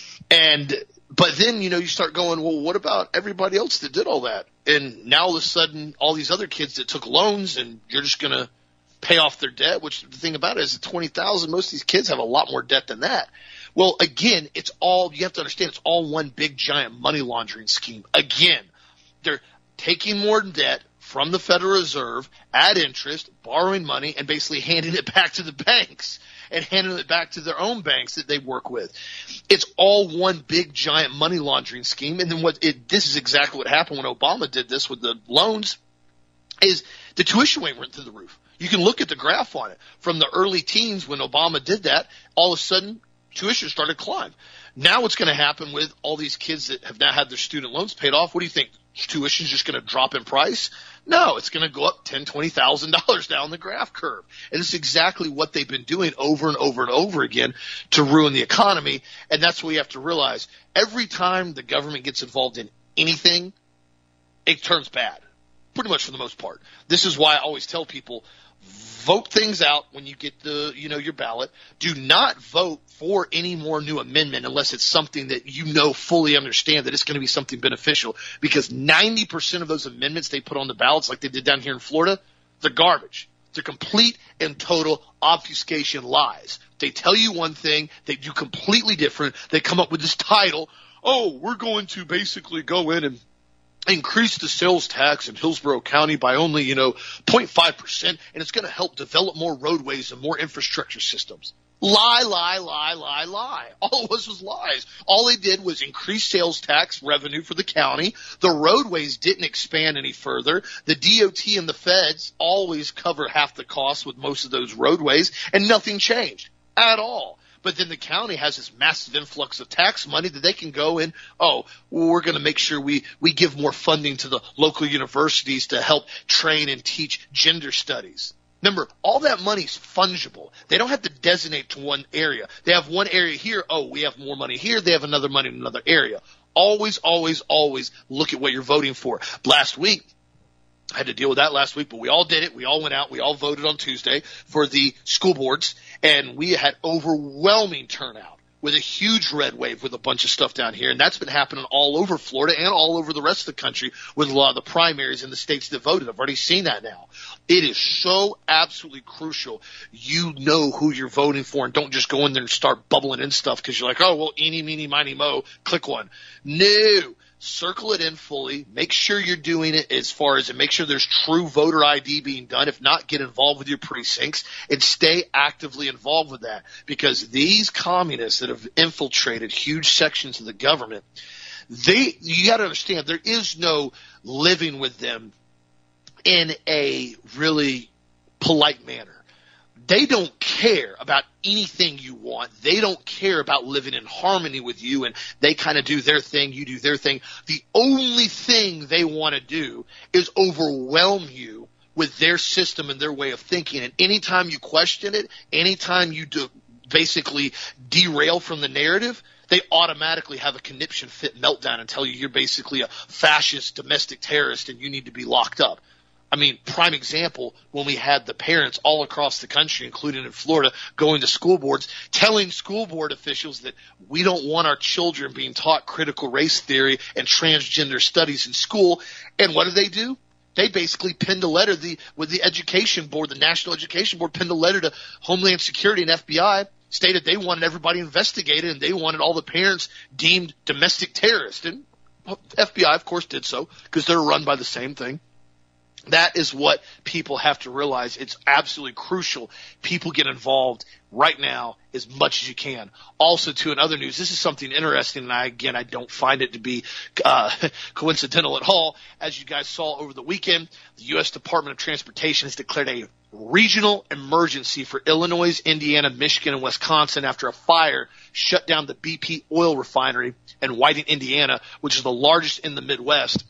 And But then, you know, you start going, well, what about everybody else that did all that? And now all of a sudden, all these other kids that took loans and you're just going to pay off their debt, which the thing about it is at twenty thousand, most of these kids have a lot more debt than that. Well, again, it's all, you have to understand, it's all one big giant money laundering scheme. Again, they're taking more debt from the Federal Reserve at interest, borrowing money, and basically handing it back to the banks and handing it back to their own banks that they work with. It's all one big giant money laundering scheme. And then what it, this is exactly what happened when Obama did this with the loans, is the tuition rate went through the roof. You can look at the graph on it. From the early teens when Obama did that, all of a sudden tuition started to climb. Now what's going to happen with all these kids that have now had their student loans paid off? What do you think? Tuition is just going to drop in price? No, it's going to go up ten thousand dollars, twenty thousand dollars down the graph curve. And it's exactly what they've been doing over and over and over again to ruin the economy. And that's what you have to realize. Every time the government gets involved in anything, it turns bad, pretty much for the most part. This is why I always tell people, vote things out when you get the, you know, your ballot. Do not vote for any more new amendment unless it's something that you know fully understand that it's going to be something beneficial, because ninety percent of those amendments they put on the ballots, like they did down here in Florida, they're garbage. They're complete and total obfuscation lies. They tell you one thing, they do completely different. They come up with this title, oh, we're going to basically go in and increase the sales tax in Hillsborough County by only, you know, zero point five percent, and it's going to help develop more roadways and more infrastructure systems. Lie, lie, lie, lie, lie. All it was was lies. All they did was increase sales tax revenue for the county. The roadways didn't expand any further. The D O T and the feds always cover half the cost with most of those roadways, and nothing changed at all. But then the county has this massive influx of tax money that they can go in, oh, well, we're going to make sure we, we give more funding to the local universities to help train and teach gender studies. Remember, all that money's fungible. They don't have to designate to one area. They have one area here. Oh, we have more money here. They have another money in another area. Always, always, always look at what you're voting for. Last week, I had to deal with that last week, but we all did it. We all went out. We all voted on Tuesday for the school boards, and we had overwhelming turnout with a huge red wave with a bunch of stuff down here. And that's been happening all over Florida and all over the rest of the country with a lot of the primaries in the states that voted. I've already seen that now. It is so absolutely crucial you know who you're voting for and don't just go in there and start bubbling in stuff because you're like, oh, well, eeny, meeny, miny, mo, click one. No. Circle it in fully. Make sure you're doing it as far as and make sure there's true voter I D being done. If not, get involved with your precincts and stay actively involved with that because these communists that have infiltrated huge sections of the government, they you got to understand there is no living with them in a really polite manner. They don't care about anything you want. They don't care about living in harmony with you, and they kind of do their thing, you do their thing. The only thing they want to do is overwhelm you with their system and their way of thinking. And anytime you question it, anytime you do basically derail from the narrative, they automatically have a conniption fit meltdown and tell you you're basically a fascist domestic terrorist and you need to be locked up. I mean, prime example, when we had the parents all across the country, including in Florida, going to school boards, telling school board officials that we don't want our children being taught critical race theory and transgender studies in school. And what do they do? They basically pinned a letter the, with the education board, the National Education Board, pinned a letter to Homeland Security and F B I, stated they wanted everybody investigated and they wanted all the parents deemed domestic terrorists. And F B I, of course, did so because they're run by the same thing. That is what people have to realize. It's absolutely crucial. People get involved right now as much as you can. Also, too, in other news, this is something interesting, and I, again, I don't find it to be uh, coincidental at all. As you guys saw over the weekend, the U S Department of Transportation has declared a regional emergency for Illinois, Indiana, Michigan, and Wisconsin after a fire shut down the B P oil refinery in Whiting, Indiana, which is the largest in the Midwest.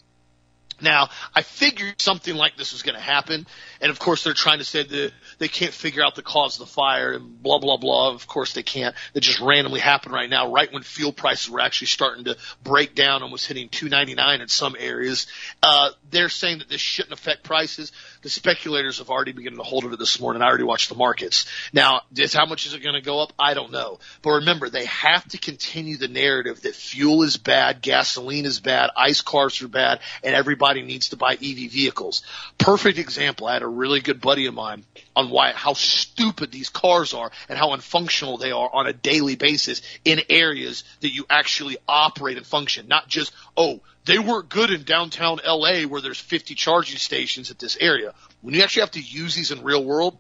Now, I figured something like this was going to happen, and of course they're trying to say that they can't figure out the cause of the fire and blah, blah, blah. Of course they can't. It just randomly happened right now, right when fuel prices were actually starting to break down, almost hitting two ninety-nine in some areas. Uh, they're saying that this shouldn't affect prices. The speculators have already begun to hold of it this morning. I already watched the markets. Now, just how much is it going to go up? I don't know. But remember, they have to continue the narrative that fuel is bad, gasoline is bad, ICE cars are bad, and everybody needs to buy E V vehicles. Perfect example. I had a really good buddy of mine on why how stupid these cars are and how unfunctional they are on a daily basis in areas that you actually operate and function. Not just, oh, they work good in downtown L A where there's fifty charging stations at this area. When you actually have to use these in real world,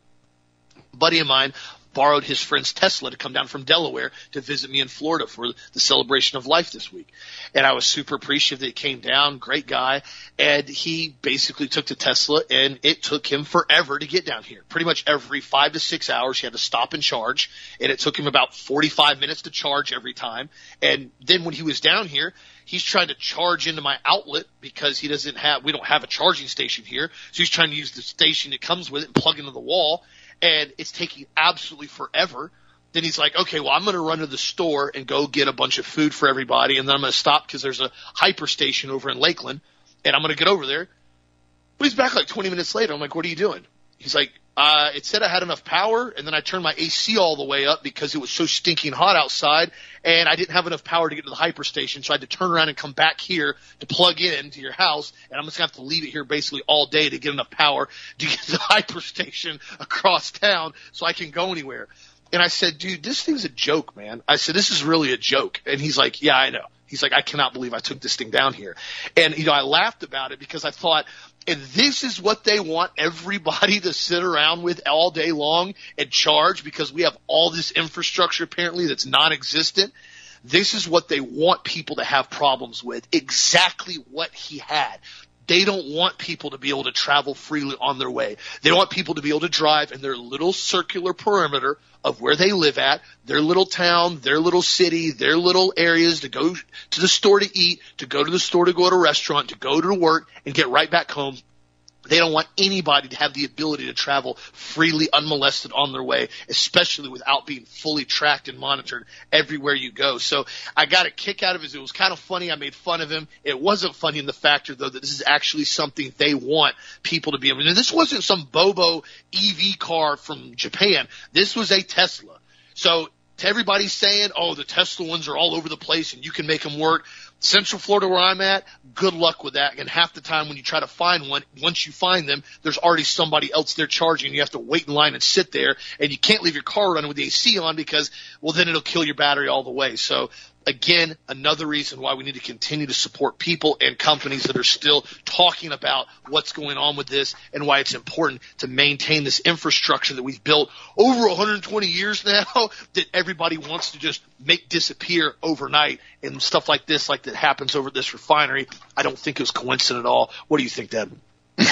a buddy of mine borrowed his friend's Tesla to come down from Delaware to visit me in Florida for the celebration of life this week. And I was super appreciative that he came down, great guy, and he basically took the Tesla, and it took him forever to get down here. Pretty much every five to six hours he had to stop and charge, and it took him about forty-five minutes to charge every time. And then when he was down here, he's trying to charge into my outlet because he doesn't have, we don't have a charging station here. So he's trying to use the station that comes with it and plug into the wall. And it's taking absolutely forever. Then he's like, okay, well, I'm going to run to the store and go get a bunch of food for everybody. And then I'm going to stop because there's a hyper station over in Lakeland. And I'm going to get over there. But he's back like twenty minutes later. I'm like, what are you doing? He's like, uh, it said I had enough power, and then I turned my A C all the way up because it was so stinking hot outside, and I didn't have enough power to get to the hyper station, so I had to turn around and come back here to plug in to your house, and I'm just going to have to leave it here basically all day to get enough power to get to the hyper station across town so I can go anywhere. And I said, dude, this thing's a joke, man. I said, this is really a joke. And he's like, yeah, I know. He's like, I cannot believe I took this thing down here. And, you know, I laughed about it because I thought, and this is what they want everybody to sit around with all day long and charge because we have all this infrastructure apparently that's non-existent. This is what they want people to have problems with, exactly what he had. They don't want people to be able to travel freely on their way. They don't want people to be able to drive in their little circular perimeter of where they live at, their little town, their little city, their little areas to go to the store to eat, to go to the store to go to a restaurant, to go to work and get right back home. They don't want anybody to have the ability to travel freely, unmolested on their way, especially without being fully tracked and monitored everywhere you go. So I got a kick out of it. It was kind of funny. I made fun of him. It wasn't funny in the factor, though, that this is actually something they want people to be able to do. This wasn't some Bobo E V car from Japan. This was a Tesla. So to everybody saying, oh, the Tesla ones are all over the place and you can make them work, Central Florida where I'm at, good luck with that. And half the time when you try to find one, once you find them, there's already somebody else there charging. You have to wait in line and sit there, and you can't leave your car running with the A C on because, well, then it'll kill your battery all the way. So again, another reason why we need to continue to support people and companies that are still talking about what's going on with this and why it's important to maintain this infrastructure that we've built over one hundred twenty years now that everybody wants to just make disappear overnight, and stuff like this, like that happens over this refinery. I don't think it was coincident at all. What do you think, Deb?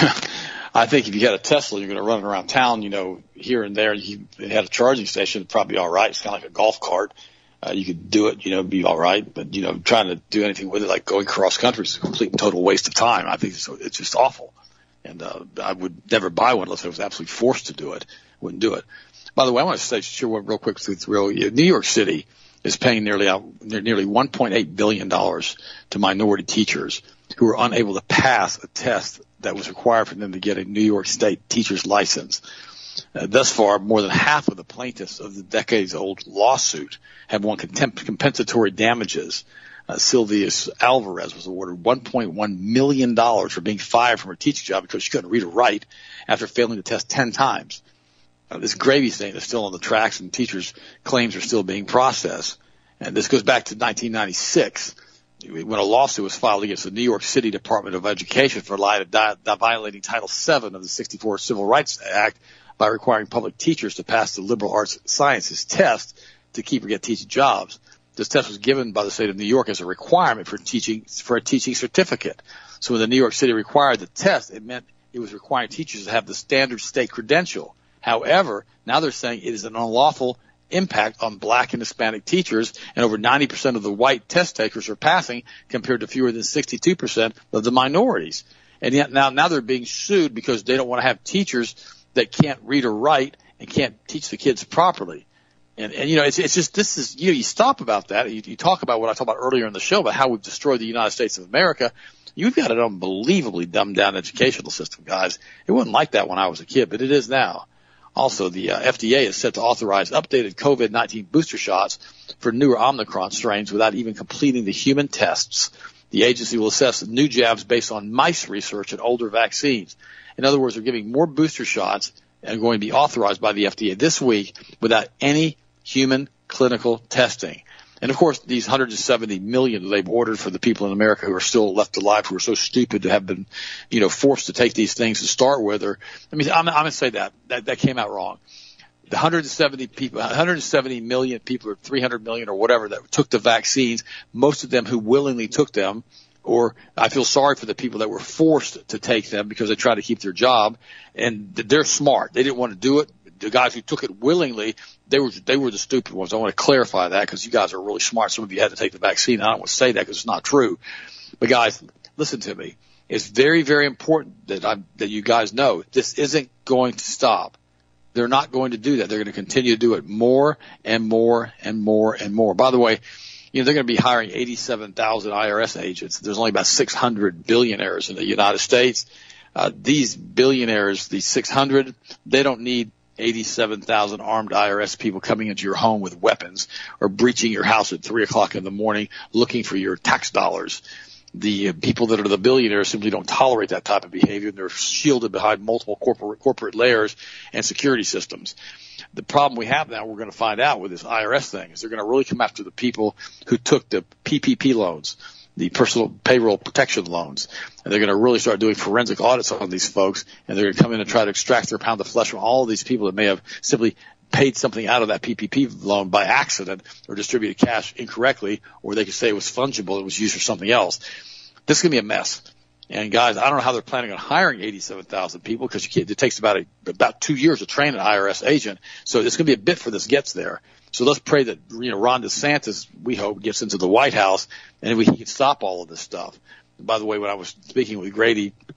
I think if you had a Tesla, you're going to run it around town, you know, here and there. You had a charging station, it'd probably be all right. It's kind of like a golf cart. Uh, you could do it, you know, be all right. But, you know, trying to do anything with it, like going cross country, is a complete and total waste of time. I think it's, it's just awful. And uh, I would never buy one unless I was absolutely forced to do it. Wouldn't do it. By the way, I want to say, sure, real quick, it's real. New York City is paying nearly out, nearly one point eight billion dollars to minority teachers who are unable to pass a test that was required for them to get a New York State teacher's license. Uh, thus far, more than half of the plaintiffs of the decades-old lawsuit have won contempt, compensatory damages. Uh, Sylvius Alvarez was awarded one point one million dollars for being fired from her teaching job because she couldn't read or write after failing the test ten times. Uh, this gravy stain is still on the tracks, and teachers' claims are still being processed. And this goes back to nineteen ninety-six, when a lawsuit was filed against the New York City Department of Education for violating Title seven of the sixty-four Civil Rights Act by requiring public teachers to pass the liberal arts sciences test to keep or get teaching jobs. This test was given by the state of New York as a requirement for teaching, for a teaching certificate. So when the New York City required the test, it meant it was requiring teachers to have the standard state credential. However, now they're saying it is an unlawful impact on black and Hispanic teachers, and over ninety percent of the white test takers are passing compared to fewer than sixty-two percent of the minorities. And yet now, now they're being sued because they don't want to have teachers that can't read or write and can't teach the kids properly. And, and you know, it's, it's just, this is, you know, you stop about that. You, you talk about what I talked about earlier in the show about how we've destroyed the United States of America. You've got an unbelievably dumbed down educational system, guys. It wasn't like that when I was a kid, but it is now. Also, the uh, F D A is set to authorize updated COVID nineteen booster shots for newer Omicron strains without even completing the human tests. The agency will assess new jabs based on mice research and older vaccines. In other words, they're giving more booster shots and are going to be authorized by the F D A this week without any human clinical testing. And, of course, these one hundred seventy million that they've ordered for the people in America who are still left alive, who are so stupid to have been, you know, forced to take these things to start with. Or, I mean, I'm, I'm going to say that. that. That came out wrong. The one hundred seventy people, one hundred seventy million people or three hundred million or whatever that took the vaccines, most of them who willingly took them, or I feel sorry for the people that were forced to take them because they tried to keep their job, and they're smart. They didn't want to do it. The guys who took it willingly, they were they were the stupid ones. I want to clarify that because you guys are really smart. Some of you had to take the vaccine. I don't want to say that because it's not true. But guys, listen to me. It's very, very important that I that you guys know this isn't going to stop. They're not going to do that. They're going to continue to do it more and more and more and more. By the way, you know, they're going to be hiring eighty-seven thousand I R S agents. There's only about six hundred billionaires in the United States. Uh, these billionaires, these six hundred, they don't need eighty-seven thousand armed I R S people coming into your home with weapons or breaching your house at three o'clock in the morning looking for your tax dollars. The uh, people that are the billionaires simply don't tolerate that type of behavior, and they're shielded behind multiple corporate corporate layers and security systems. The problem we have now, we're going to find out with this I R S thing, is they're going to really come after the people who took the P P P loans, the personal payroll protection loans, and they're going to really start doing forensic audits on these folks, and they're going to come in and try to extract their pound of flesh from all of these people that may have simply paid something out of that P P P loan by accident or distributed cash incorrectly, or they could say it was fungible and was used for something else. This is going to be a mess. And guys, I don't know how they're planning on hiring eighty-seven thousand people because you can't, it takes about a, about two years to train an I R S agent. So it's going to be a bit for this gets there. So let's pray that, you know, Ron DeSantis, we hope, gets into the White House and we he can stop all of this stuff. And by the way, when I was speaking with Grady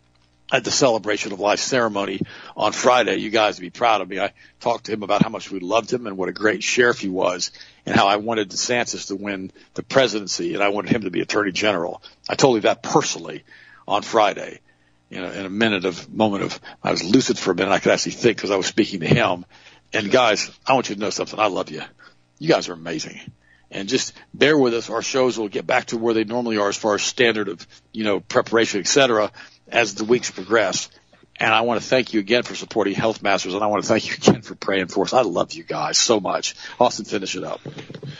at the Celebration of Life ceremony on Friday. You guys would be proud of me. I talked to him about how much we loved him and what a great sheriff he was, and how I wanted DeSantis to win the presidency and I wanted him to be Attorney General. I told him that personally on Friday. You know, in a minute of moment of, I was lucid for a minute. I could actually think because I was speaking to him. And guys, I want you to know something. I love you. You guys are amazing. And just bear with us. Our shows will get back to where they normally are as far as standard of, you know, preparation, et cetera, as the weeks progress. And I want to thank you again for supporting Health Masters, and I want to thank you again for praying for us. I love you guys so much. Austin, finish it up.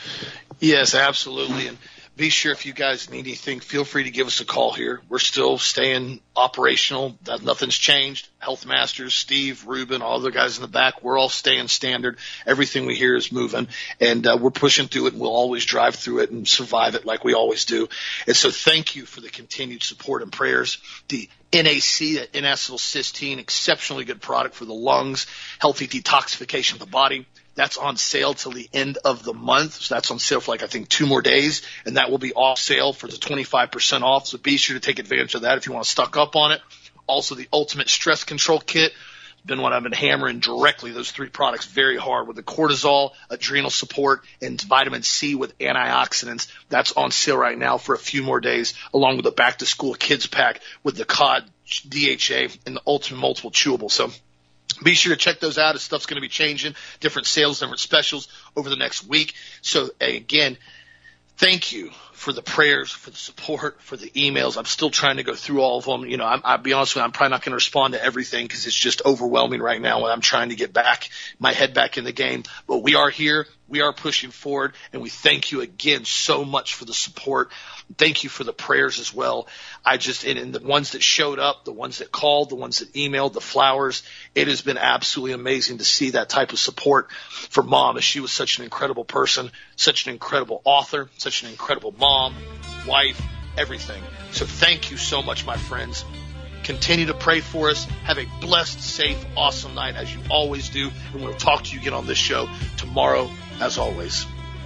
Yes, absolutely. And be sure if you guys need anything, feel free to give us a call here. We're still staying operational. Nothing's changed. Health Masters, Steve, Ruben, all the guys in the back, we're all staying standard. Everything we hear is moving, and uh, we're pushing through it, and we'll always drive through it and survive it like we always do. And so thank you for the continued support and prayers. The N A C, that N-acetylcysteine, exceptionally good product for the lungs, healthy detoxification of the body. That's on sale till the end of the month. So that's on sale for like, I think, two more days. And that will be off sale for the twenty-five percent off. So be sure to take advantage of that if you want to stock up on it. Also, the Ultimate Stress Control Kit. Been what I've been hammering directly, those three products very hard with the cortisol, adrenal support, and vitamin C with antioxidants. That's on sale right now for a few more days, along with the Back to School Kids Pack with the C O D, D H A, and the Ultimate Multiple Chewable. So be sure to check those out. As stuff's going to be changing, different sales, different specials over the next week. So, again, thank you for the prayers, for the support, for the emails. I'm still trying to go through all of them. You know, I'm, I'll be honest with you, I'm probably not going to respond to everything because it's just overwhelming right now when I'm trying to get back, my head back in the game. But we are here. We are pushing forward, and we thank you again so much for the support. Thank you for the prayers as well. I just, and, and the ones that showed up, the ones that called, the ones that emailed, the flowers, it has been absolutely amazing to see that type of support for Mom, as she was such an incredible person, such an incredible author, such an incredible mom, wife, everything. So thank you so much, my friends. Continue to pray for us. Have a blessed, safe, awesome night, as you always do. And we'll talk to you again on this show tomorrow, as always.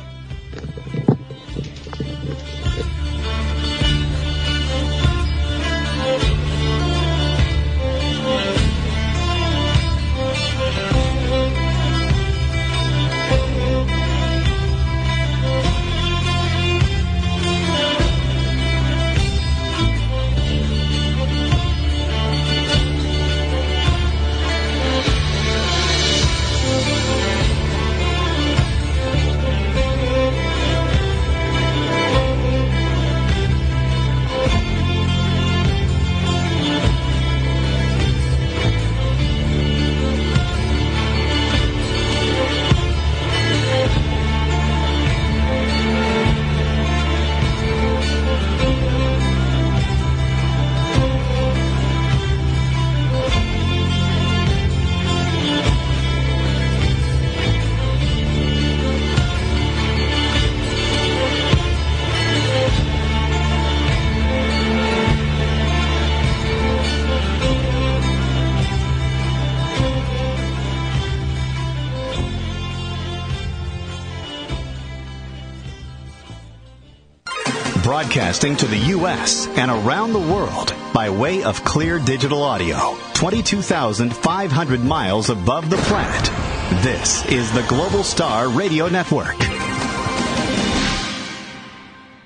Broadcasting to the U S and around the world by way of clear digital audio, twenty-two thousand five hundred miles above the planet. This is the Global Star Radio Network.